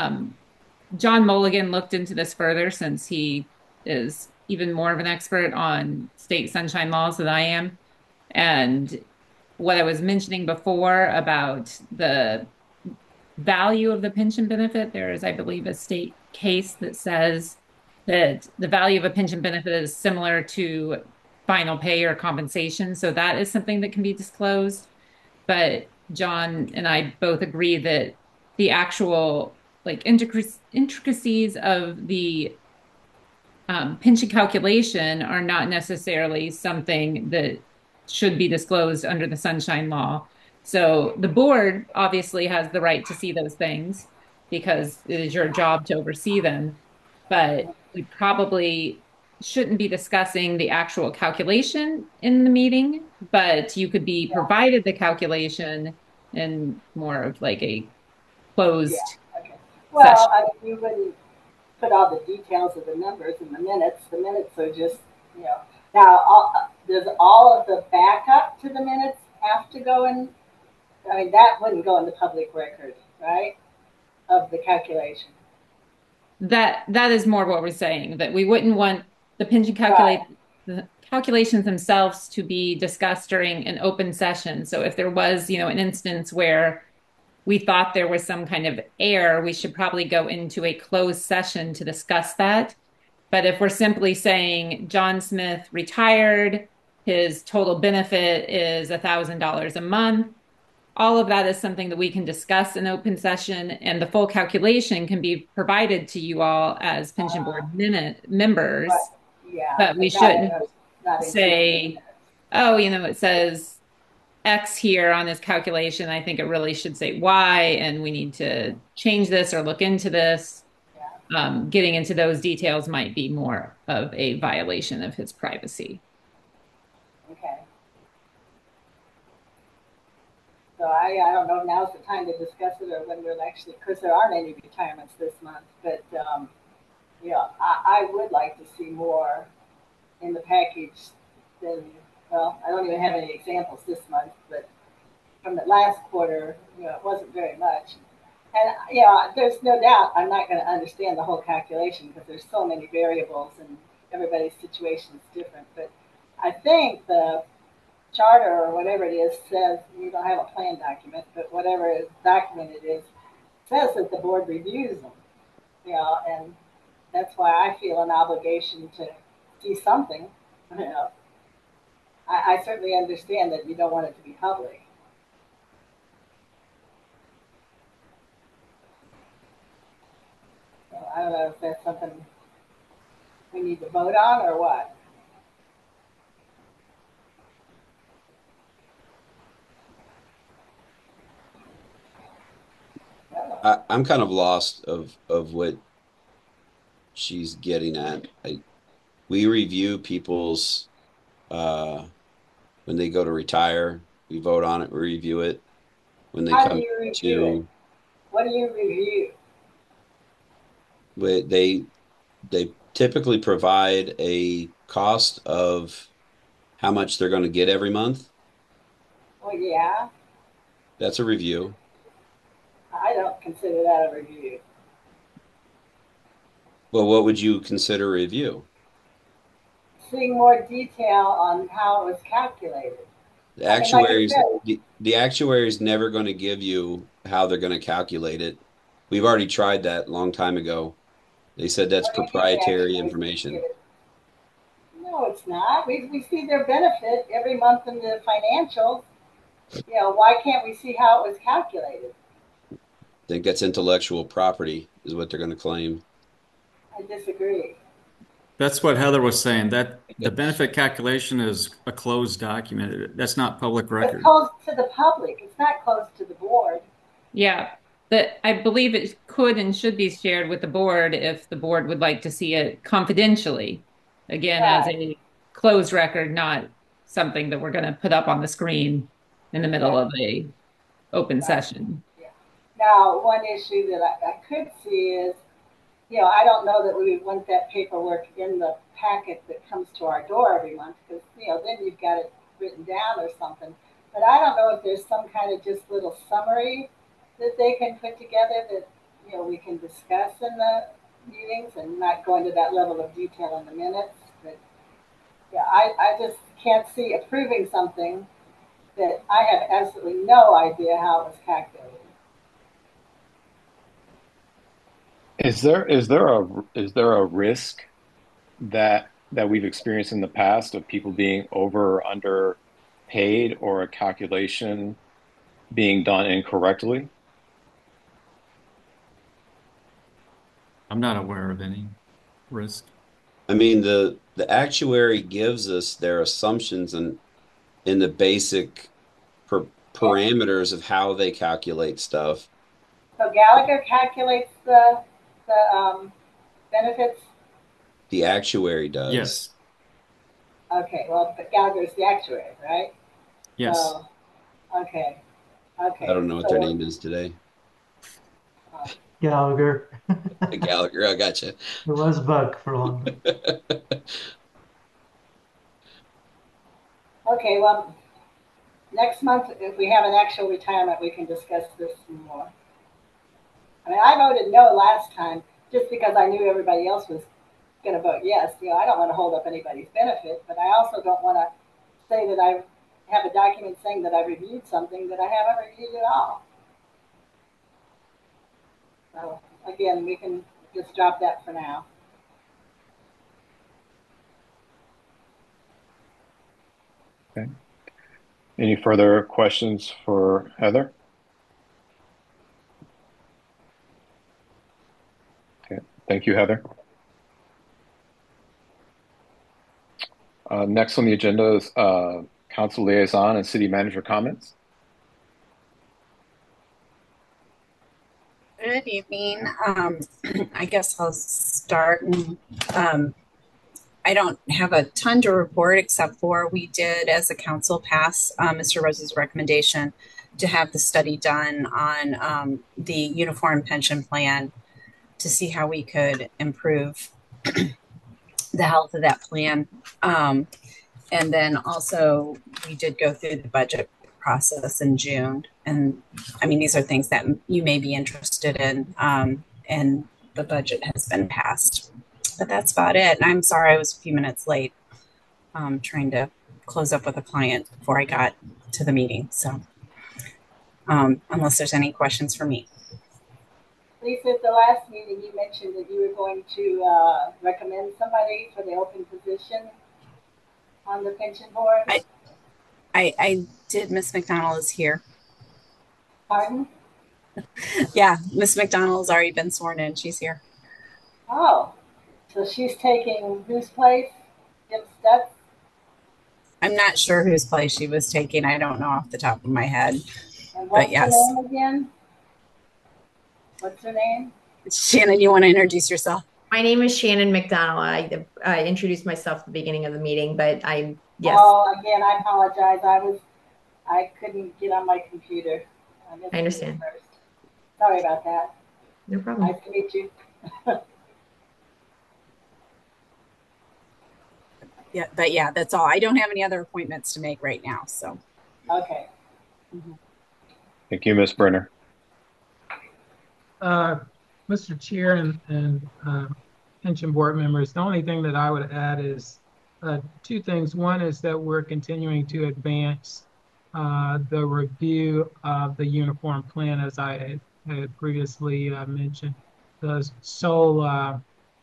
John Mulligan looked into this further since he is even more of an expert on state sunshine laws than I am. And what I was mentioning before about the value of the pension benefit, there is, I believe, a state case that says that the value of a pension benefit is similar to final pay or compensation. So that is something that can be disclosed. But John and I both agree that the actual intricacies of the pension calculation are not necessarily something that should be disclosed under the Sunshine Law. So the board obviously has the right to see those things because it is your job to oversee them. But we probably shouldn't be discussing the actual calculation in the meeting, but you could be provided the calculation in more of like a closed Okay. Well, session. you wouldn't put all the details of the numbers in the minutes. The minutes are just, now, does all of the backup to the minutes have to go in? I mean, that wouldn't go in the public record, right? Of the calculation. That is more what we're saying, that we wouldn't want the pension the calculations themselves to be discussed during an open session. So if there was, an instance where we thought there was some kind of error, we should probably go into a closed session to discuss that. But if we're simply saying John Smith retired, his total benefit is $1,000 a month, all of that is something that we can discuss in open session, and the full calculation can be provided to you all as pension board members. But we shouldn't say, oh, it says X here on this calculation. I think it really should say Y, and we need to change this or look into this. Getting into those details might be more of a violation of his privacy. Okay. So I don't know if now's the time to discuss it or when we'll actually, because there aren't any retirements this month, but I would like to see more in the package than, well, I don't even have any examples this month, but from the last quarter, it wasn't very much. And there's no doubt I'm not going to understand the whole calculation because there's so many variables and everybody's situation is different. But I think the charter or whatever it is says, you don't have a plan document, but whatever document it is, says that the board reviews them. And that's why I feel an obligation to see something. I certainly understand that you don't want it to be public. So I don't know if that's something we need to vote on or what. I'm kind of lost of what she's getting at. We review people's when they go to retire, we vote on it, we review it. When they How come do you review it? What do you review? They typically provide a cost of how much they're going to get every month. Well, yeah. That's a review. I don't consider that a review. Well, what would you consider a review? Seeing more detail on how it was calculated. The actuary is never going to give you how they're going to calculate it. We've already tried that a long time ago. They said that's What do you think they proprietary actually information. give it? No, it's not. We see their benefit every month in the financials. You know, why can't we see how it was calculated? I think that's intellectual property is what they're going to claim. I disagree. That's what Heather was saying, that the benefit calculation is a closed document. That's not public It's record. closed to the public. It's not closed to the board. Yeah, I believe it could and should be shared with the board if the board would like to see it confidentially. Again, as a closed record, not something that we're going to put up on the screen in the middle of a open session. Now, one issue that I could see is, you know, I don't know that we would want that paperwork in the packet that comes to our door every month because, you know, then you've got it written down or something. But I don't know if there's some kind of just little summary that they can put together that, you know, we can discuss in the meetings and not go into that level of detail in the minutes. But yeah, I just can't see approving something that I have absolutely no idea how it was calculated. Is there a risk that we've experienced in the past of people being over or under paid or a calculation being done incorrectly? I'm not aware of any risk. I mean, the actuary gives us their assumptions and in the basic parameters of how they calculate stuff. So Gallagher calculates the benefits? The actuary does. Yes. Okay, well, but Gallagher's the actuary, right? Yes. So, okay. I don't know what their name is today. Gallagher. Gallagher, I gotcha. It was Buck for a long time. Okay, well, next month, if we have an actual retirement, we can discuss this some more. I mean, I voted no last time just because I knew everybody else was going to vote yes. You know, I don't want to hold up anybody's benefit, but I also don't want to say that I have a document saying that I reviewed something that I haven't reviewed at all. So again, we can just drop that for now. Okay. Any further questions for Heather? Okay. Thank you, Heather. Next on the agenda is council liaison and city manager comments. Good evening. I guess I'll start. I don't have a ton to report except for we did, as a council, pass Mr. Rose's recommendation to have the study done on the uniform pension plan to see how we could improve the health of that plan. And then also we did go through the budget process in June. And I mean, these are things that you may be interested in, and the budget has been passed. But that's about it. And I'm sorry I was a few minutes late trying to close up with a client before I got to the meeting. So unless there's any questions for me. Lisa, at the last meeting, you mentioned that you were going to recommend somebody for the open position on the pension board. I did. Miss McDonald is here. Pardon? Yeah, Miss McDonald's already been sworn in. She's here. Oh, so she's taking whose place? Jim Stutz? I'm not sure whose place she was taking. I don't know off the top of my head. And what's but yes. her name again? What's her name? Shannon, you want to introduce yourself? My name is Shannon McDonald. I introduced myself at the beginning of the meeting, but yes. Oh, again, I apologize. I couldn't get on my computer. I understand. Sorry about that. No problem. Nice to meet you. Yeah, but yeah, that's all. I don't have any other appointments to make right now. So. Okay. Thank you, Ms. Brenner. Mr. Chair and pension board members, the only thing that I would add is two things. One is that we're continuing to advance the review of the uniform plan, as I had previously mentioned. The sole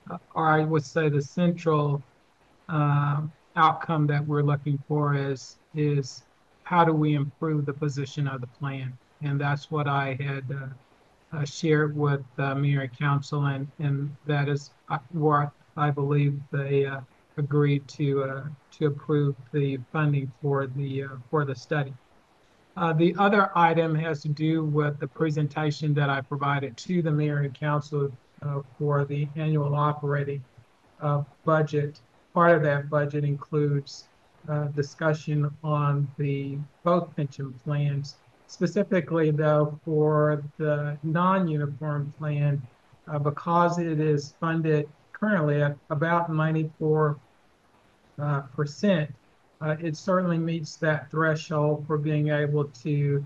or I would say the central outcome that we're looking for is how do we improve the position of the plan? And that's what I had shared with Mayor and Council, and that is where I believe they agreed to approve the funding for the study. The other item has to do with the presentation that I provided to the Mayor and Council for the annual operating budget. Part of that budget includes discussion on both pension plans. Specifically, though, for the non-uniform plan, because it is funded currently at about 94%, it certainly meets that threshold for being able to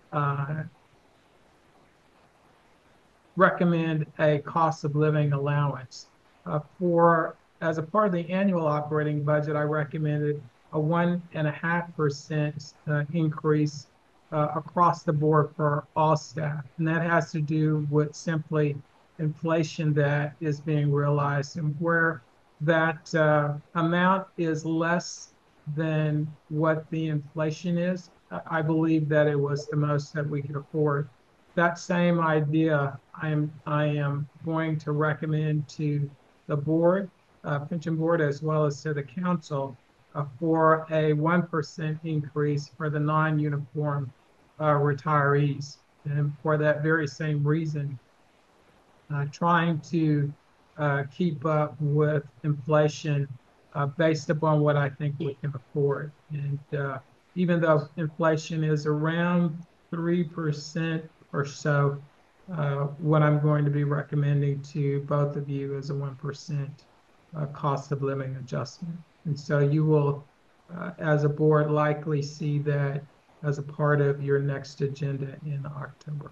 recommend a cost of living allowance. As a part of the annual operating budget, I recommended a 1.5% increase across the board for all staff. And that has to do with simply inflation that is being realized, and where that amount is less than what the inflation is, I believe that it was the most that we could afford. That same idea, I am going to recommend to the board, pension board, as well as to the council for a 1% increase for the non-uniform retirees. And for that very same reason, trying to keep up with inflation based upon what I think we can afford. And even though inflation is around 3% or so, what I'm going to be recommending to both of you is a 1% cost of living adjustment. And so you will, as a board, likely see that as a part of your next agenda in October.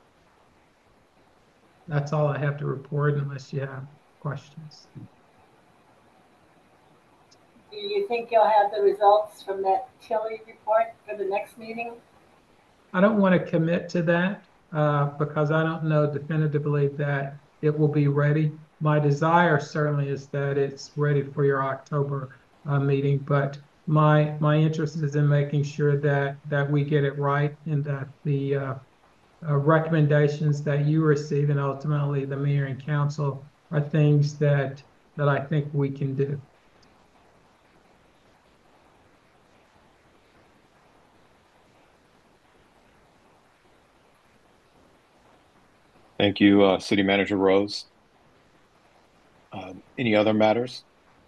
That's all I have to report unless you have questions. Do you think you'll have the results from that Tilly report for the next meeting? I don't want to commit to that because I don't know definitively that it will be ready. My desire certainly is that it's ready for your October meeting, but my interest is in making sure that we get it right, and that the recommendations that you receive and ultimately the mayor and council are things that I think we can do. Thank you, City Manager Rose. Any other matters?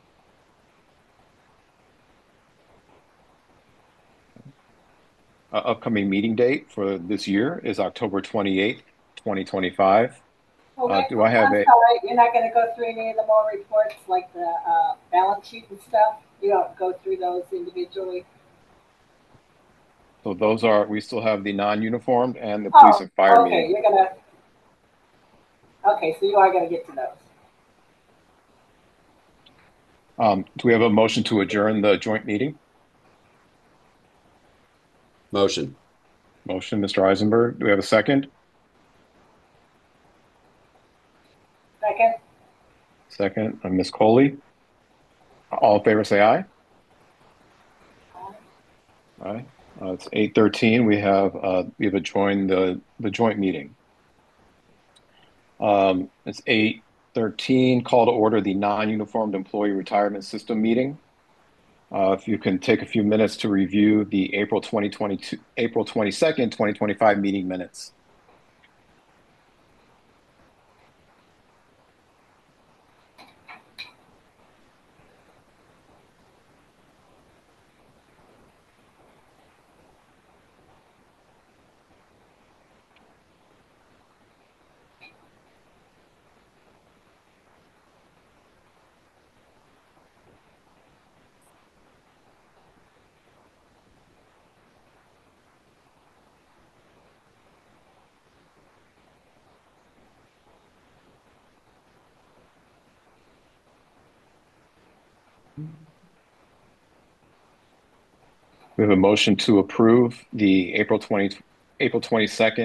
Upcoming meeting date for this year is October 28th, 2025. Do I have I'm sorry, you're not going to go through any of the more reports like the balance sheet and stuff? You don't go through those individually? So those are, we still have the non-uniformed and the police and fire meeting. You're going to, okay, so you are going to get to those. Do we have a motion to adjourn the joint meeting? Motion. Motion, Mr. Eisenberg. Do we have a second? Second. Second, Ms. Coley. All in favor, say aye. Aye. It's 8:13. We have adjourned the joint meeting. It's 8:13. Call to order the non-uniformed employee retirement system meeting. If you can take a few minutes to review the April 22nd, 2025 meeting minutes. We have a motion to approve the April 22nd,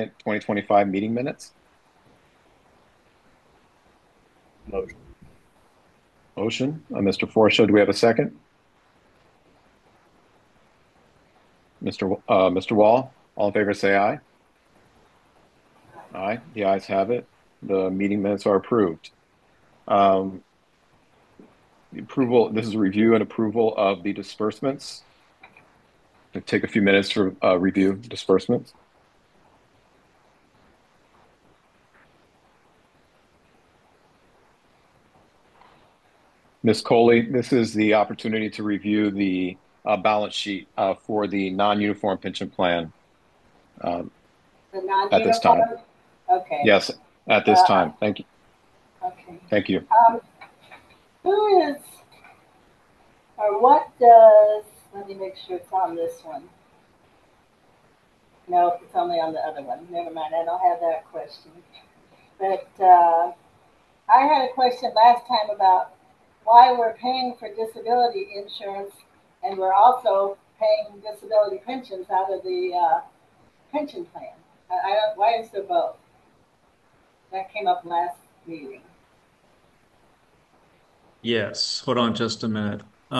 2025 meeting minutes. Motion. Motion. Mr. Forshaw, do we have a second? Mr. Wall, all in favor say aye. Aye. The ayes have it. The meeting minutes are approved. The approval, this is a review and approval of the disbursements. It'll take a few minutes to review disbursements. Ms. Coley, this is the opportunity to review the balance sheet for the non-uniform pension plan The at this time. non-uniform? Okay. Yes, at this time. Thank you. Okay. Thank you. Who is, or what does, let me make sure it's on this one. No, it's only on the other one. Never mind, I don't have that question. But I had a question last time about why we're paying for disability insurance and we're also paying disability pensions out of the pension plan. I don't, why is there both? That came up last meeting. Yes, hold on just a minute.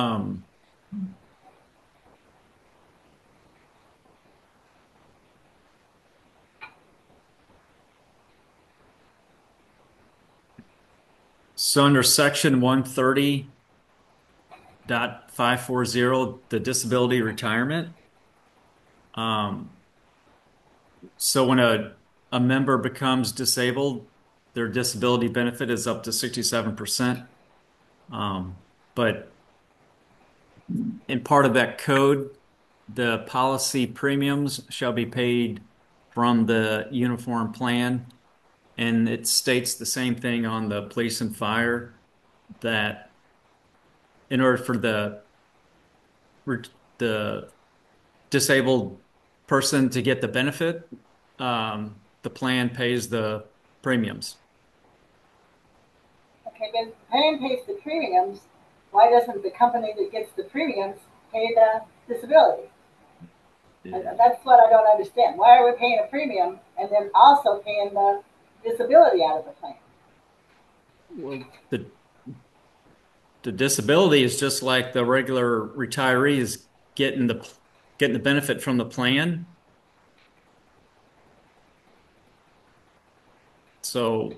So under section 130.540, the disability retirement. So when a member becomes disabled, their disability benefit is up to 67%. But in part of that code, the policy premiums shall be paid from the uniform plan. And it states the same thing on the police and fire, that in order for the disabled person to get the benefit, the plan pays the premiums. Okay, but the plan pays the premiums. Why doesn't the company that gets the premiums pay the disability? That's what I don't understand. Why are we paying a premium and then also paying the disability out of the plan? Well, the disability is just like the regular retiree is getting the benefit from the plan. So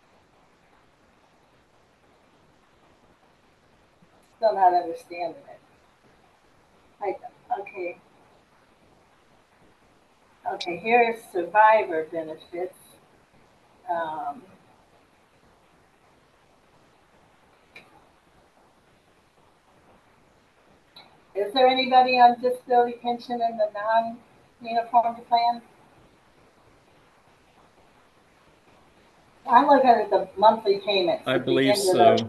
Still not understanding it. Okay. Okay, here's survivor benefits. Is there anybody on disability pension in the non-uniformed plan? I'm looking at the monthly payments. I believe so.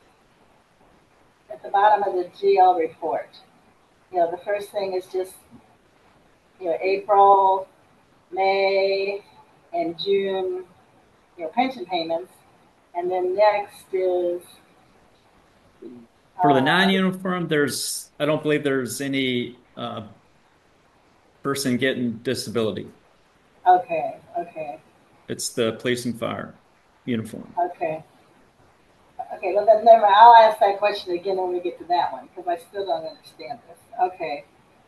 At the bottom of the GL report. You know, the first thing is just, you know, April, May, and June, you know, pension payments. And then next is for the non-uniform, I don't believe there's any person getting disability. Okay. It's the police and fire uniform. Okay, well then never mind. I'll ask that question again when we get to that one, because I still don't understand this. Okay.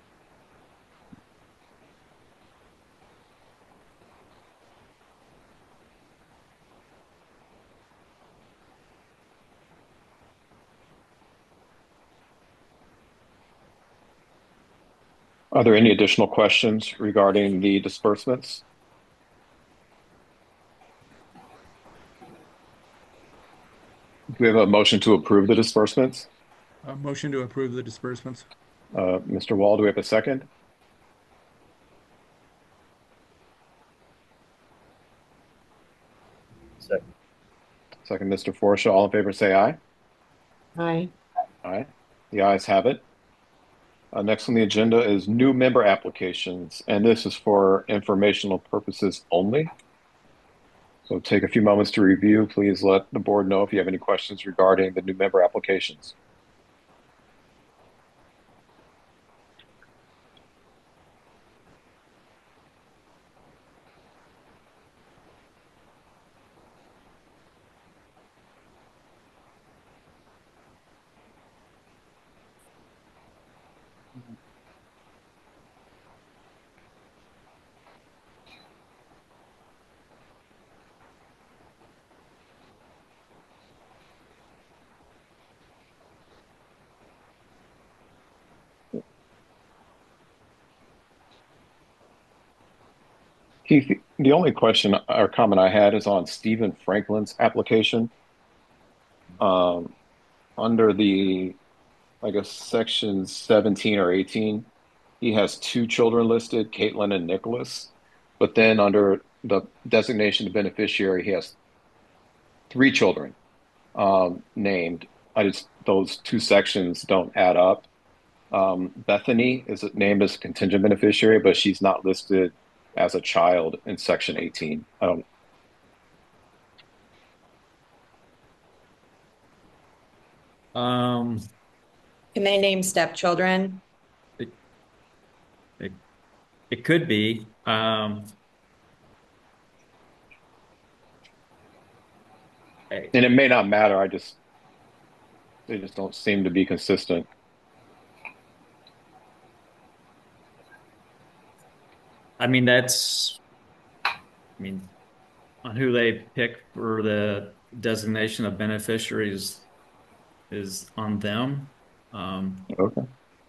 Are there any additional questions regarding the disbursements? Do we have a motion to approve the disbursements? A motion to approve the disbursements. Mr. Wall, do we have a second? Second, Mr. Forshaw. All in favor say aye. Aye. Aye. The ayes have it. Next on the agenda is new member applications, and this is for informational purposes only. So take a few moments to review. Please let the board know if you have any questions regarding the new member applications. Keith, the only question or comment I had is on Stephen Franklin's application. Under the, I guess, section 17 or 18, he has two children listed, Caitlin and Nicholas. But then under the designation of beneficiary, he has three children named. Those two sections don't add up. Bethany is named as a contingent beneficiary, but she's not listed as a child in section 18. I don't. Can they name stepchildren? It could be. And it may not matter. They just don't seem to be consistent. I mean, on who they pick for the designation of beneficiaries is on them. Okay.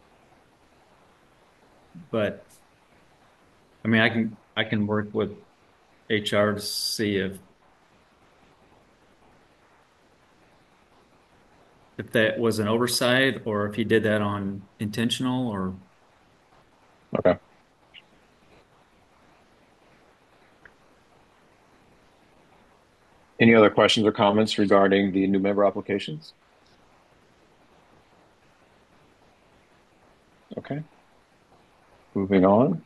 But I mean, I can work with HR to see if that was an oversight or if he did that on intentional or. Okay. Any other questions or comments regarding the new member applications? Okay. Moving on.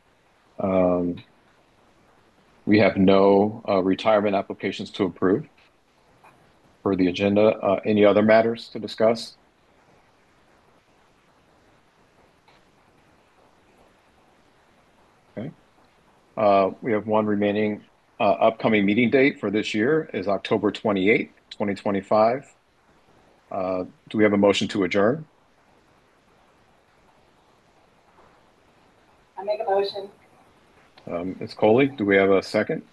We have no retirement applications to approve for the agenda. Any other matters to discuss? Okay. We have one remaining upcoming meeting date for this year is October 28th, 2025. Do we have a motion to adjourn? I make a motion. Ms. Coley, do we have a second?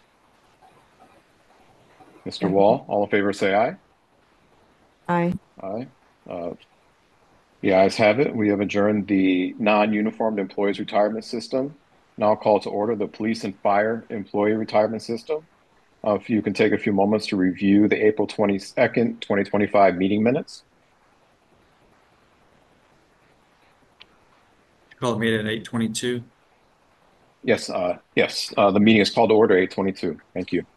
Mr. Wall, all in favor say aye. Aye. Aye. The ayes have it. We have adjourned the non-uniformed employees retirement system. Now I'll call to order the police and fire employee retirement system. If you can take a few moments to review the April 22nd, 2025 meeting minutes. Call the meeting at 8:22. Yes, yes. The meeting is called to order 8:22. Thank you.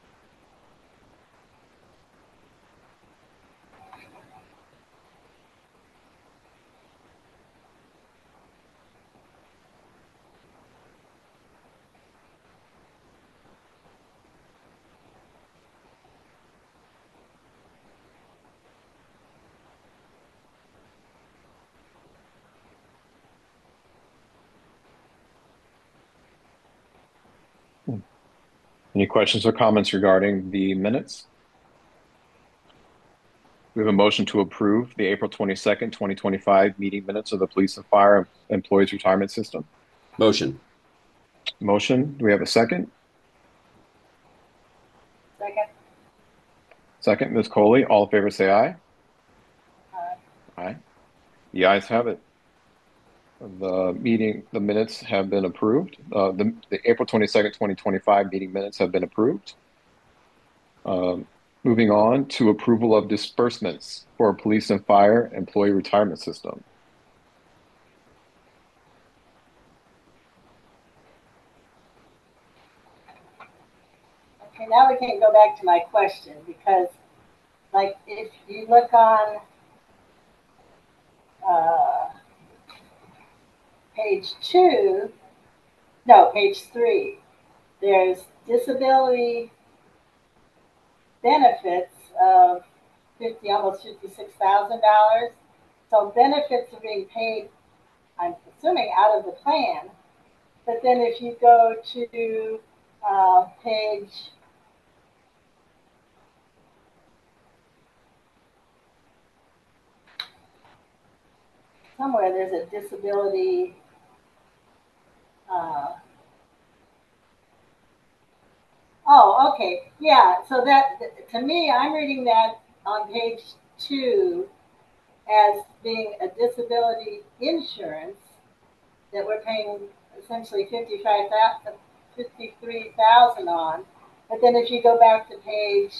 Any questions or comments regarding the minutes? We have a motion to approve the April 22nd, 2025 meeting minutes of the Police and Fire Employees Retirement System. Motion. Motion. Do we have a second? Second. Second, Ms. Coley. All in favor say aye. Aye. Aye. The ayes have it. The minutes have been approved. The April 22nd, 2025 meeting minutes have been approved. Moving on to approval of disbursements for Police and Fire Employee Retirement System. Okay, now we can go back to my question because, like, if you look on page 3, there's disability benefits of almost $56,000. So benefits are being paid, I'm assuming, out of the plan. But then if you go to page somewhere, there's a disability. Oh, okay. Yeah. So that, to me, I'm reading that on page 2 as being a disability insurance that we're paying essentially $55,000 $53,000 on. But then if you go back to page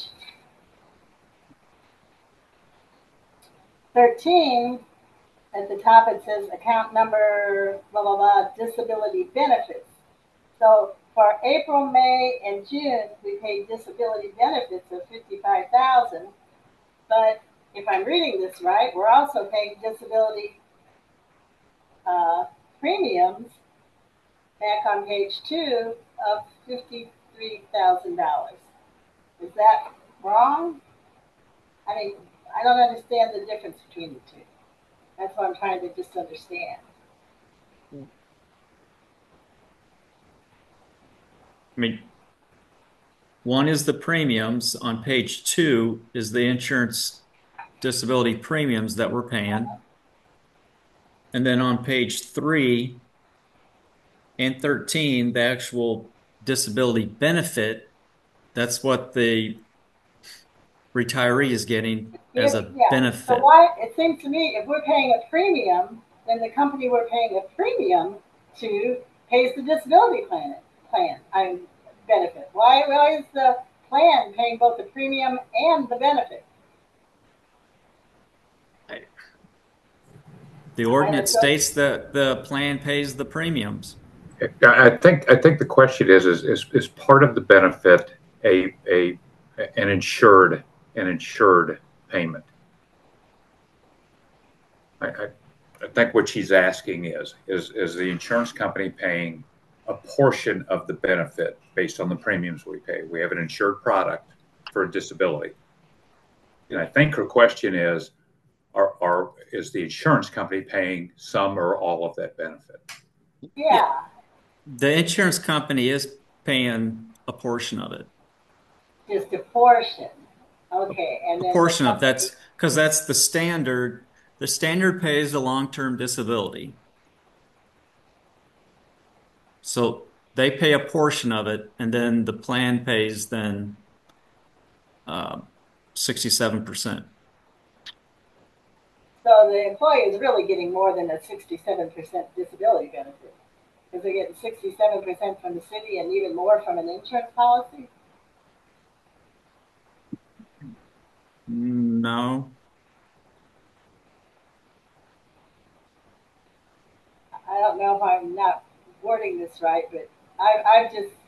13, at the top it says account number, blah, blah, blah, disability benefits. So for April, May, and June, we paid disability benefits of $55,000. But if I'm reading this right, we're also paying disability premiums back on page 2 of $53,000. Is that wrong? I mean, I don't understand the difference between the two. That's what I'm trying to just understand. I mean, one is the premiums. On page 2 is the insurance disability premiums that we're paying. And then on page 3 and 13, the actual disability benefit, that's what the retiree is getting as a benefit. So why, it seems to me, if we're paying a premium, then the company we're paying a premium to pays the disability benefit. Why is the plan paying both the premium and the benefit? The ordinance states that the plan pays the premiums. I think the question is part of the benefit an insured payment. I think what she's asking is the insurance company paying a portion of the benefit based on the premiums we pay. We have an insured product for a disability. And I think her question is the insurance company paying some or all of that benefit? Yeah. The insurance company is paying a portion of it. Just a portion. Okay. And then a portion of that's because that's the standard. The standard pays the long-term disability. So they pay a portion of it, and then the plan pays then 67%. So the employee is really getting more than a 67% disability benefit, because they're getting 67% from the city and even more from an insurance policy? No. I don't know if I'm not wording this right, but I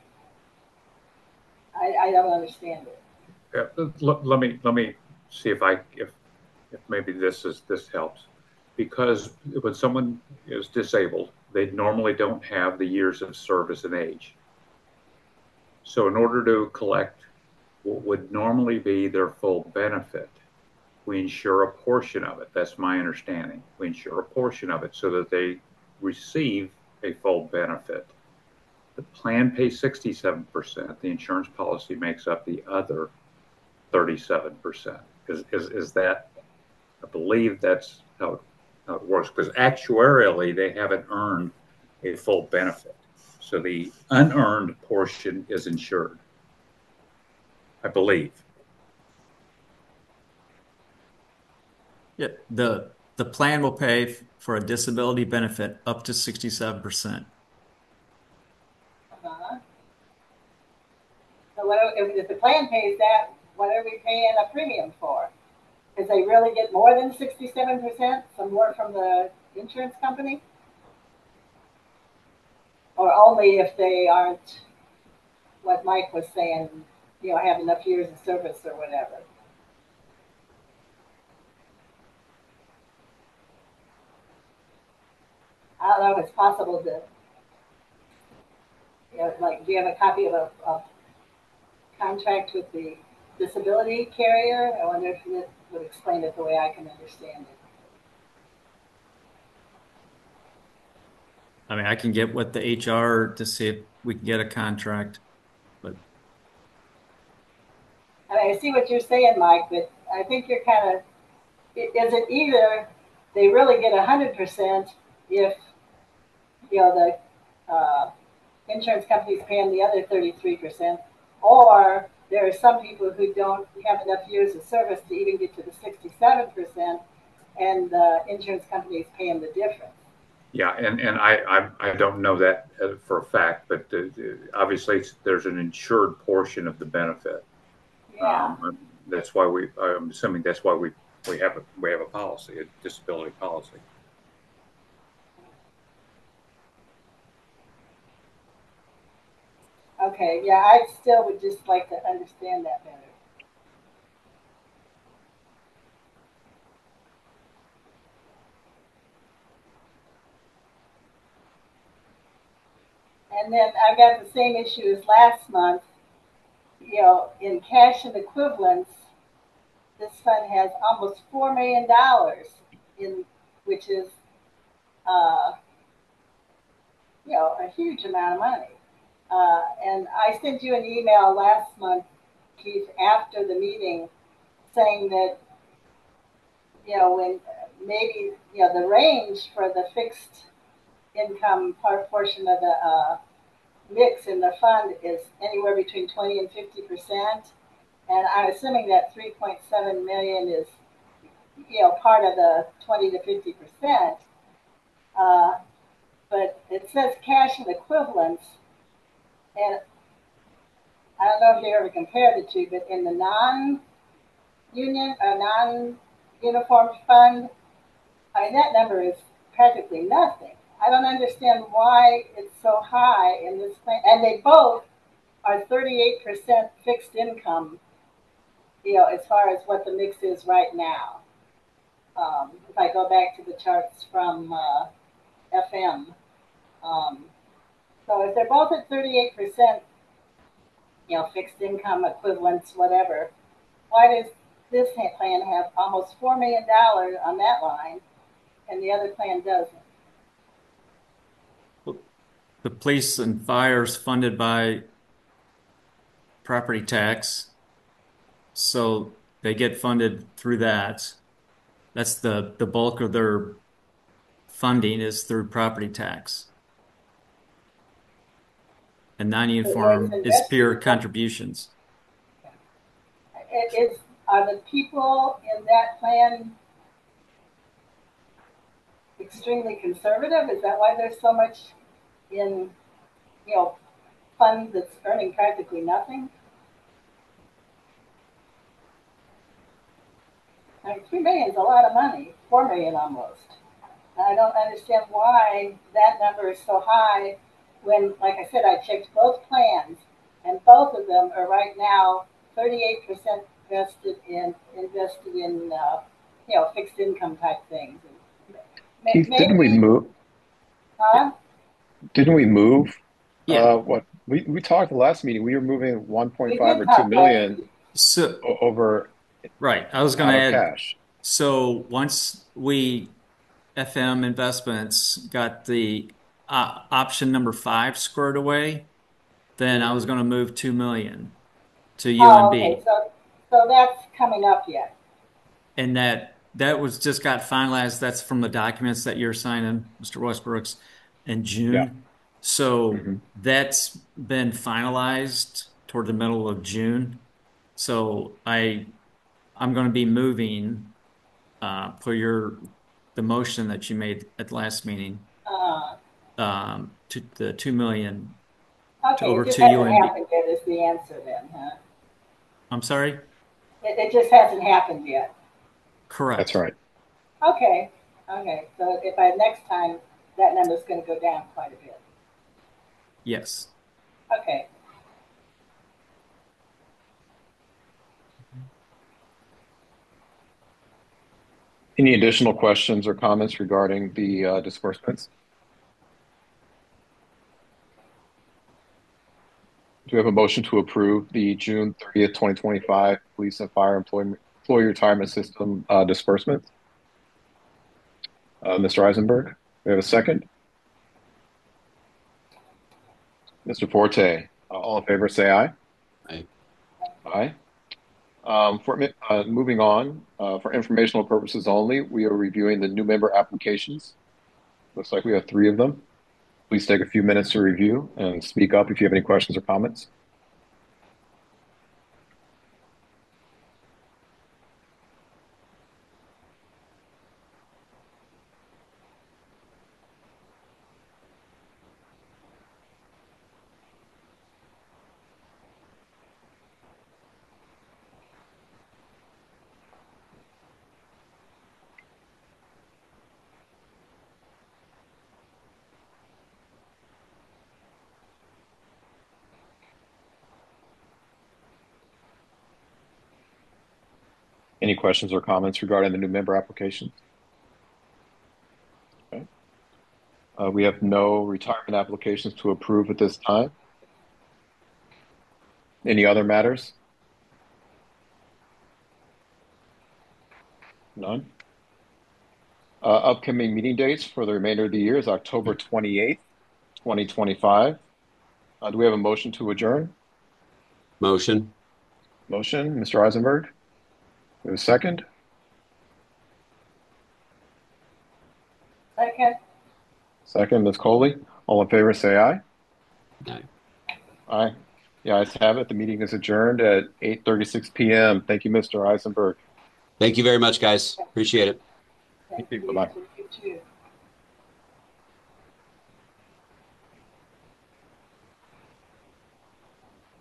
don't understand it. Yeah, let me see if maybe this helps, because when someone is disabled, they normally don't have the years of service and age. So in order to collect what would normally be their full benefit, we insure a portion of it. That's my understanding. We insure a portion of it so that they receive a full benefit. The plan pays 67%. The insurance policy makes up the other 37%. Is that? I believe that's how it works, because actuarially they haven't earned a full benefit. So the unearned portion is insured, I believe. Yeah, the plan will pay for a disability benefit up to 67%. So if the plan pays that, what are we paying a premium for? Because they really get more than 67%, some more from the insurance company? Or only if they aren't, what Mike was saying, have enough years of service or whatever? I don't know if it's possible to, do you have a copy of a contract with the disability carrier? I wonder if it would explain it the way I can understand it. I mean, I can get with the HR to see if we can get a contract, but. I mean, I see what you're saying, Mike, but I think you're kind of, is it either they really get 100% if, the insurance company's paying the other 33%, or there are some people who don't have enough years of service to even get to the 67%, and the insurance company is paying the difference. Yeah, and I don't know that for a fact, but obviously there's an insured portion of the benefit. Yeah. That's why I'm assuming that's why we have a policy, a disability policy. Okay, yeah, I still would just like to understand that better. And then I got the same issue as last month. You know, in cash and equivalents, this fund has almost $4 million in, which is, you know, a huge amount of money. And I sent you an email last month, Keith, after the meeting, saying that, you know, when maybe, you know, the range for the fixed income portion of the mix in the fund is anywhere between 20 and 50%. And I'm assuming that 3.7 million is, you know, part of the 20 to 50%. But it says cash and equivalents, and I don't know if you ever compare the two, but in the non-union or non-uniform fund, I mean, that number is practically nothing. I don't understand why it's so high in this plan. And they both are 38% fixed income, you know, as far as what the mix is right now. If I go back to the charts from FM. So if they're both at 38%, you know, fixed income equivalents, whatever, why does this plan have almost $4 million on that line and the other plan doesn't? The police and fire is funded by property tax, so they get funded through that. That's the bulk of their funding is through property tax. And non-uniform is pure contributions. Are the people in that plan extremely conservative? Is that why there's so much in, you know, fund that's earning practically nothing? I mean, $3 million is a lot of money, $4 million almost. I don't understand why that number is so high when, like I said, I checked both plans and both of them are right now 38% invested in you know, fixed income type things. Keith, didn't we move? Huh? Didn't we move? Yeah. What we talked the last meeting. We were moving 1.5 or 2 talk million So over. right. I was going out to of add. cash. So once we FM Investments got the option number 5 squared away, then I was going to move 2 million to UNB. Oh, okay. So that's coming up yet. And that was just got finalized. That's from the documents that you're signing, Mr. Westbrooks, in June. Yeah. So that's been finalized toward the middle of June. So I'm going to be moving for the motion that you made at the last meeting to the 2 million Okay, over it just to hasn't UNB. happened yet is the answer then, huh? I'm sorry? It just hasn't happened yet. Correct. That's right. Okay. Okay. So if by next time that number's going to go down quite a bit. Yes. Okay. Any additional questions or comments regarding the disbursements? Do we have a motion to approve the June 30th, 2025 police and fire employee retirement system disbursement? Mr. Eisenberg, we have a second. Mr. Forte, all in favor, say aye. Aye. Aye. Moving on, for informational purposes only, we are reviewing the new member applications. Looks like we have 3 of them. Please take a few minutes to review and speak up if you have any questions or comments. Any questions or comments regarding the new member applications? Okay. We have no retirement applications to approve at this time. Any other matters? None. Upcoming meeting dates for the remainder of the year is October 28th, 2025. Do we have a motion to adjourn? Motion. Motion, Mr. Eisenberg. We have a second? Second. Second, Ms. Coley. All in favor, say aye. Aye. Aye. The ayes have it. The meeting is adjourned at 8:36 p.m. Thank you, Mr. Eisenberg. Thank you very much, guys. Appreciate it. Thank you. Bye-bye. You too.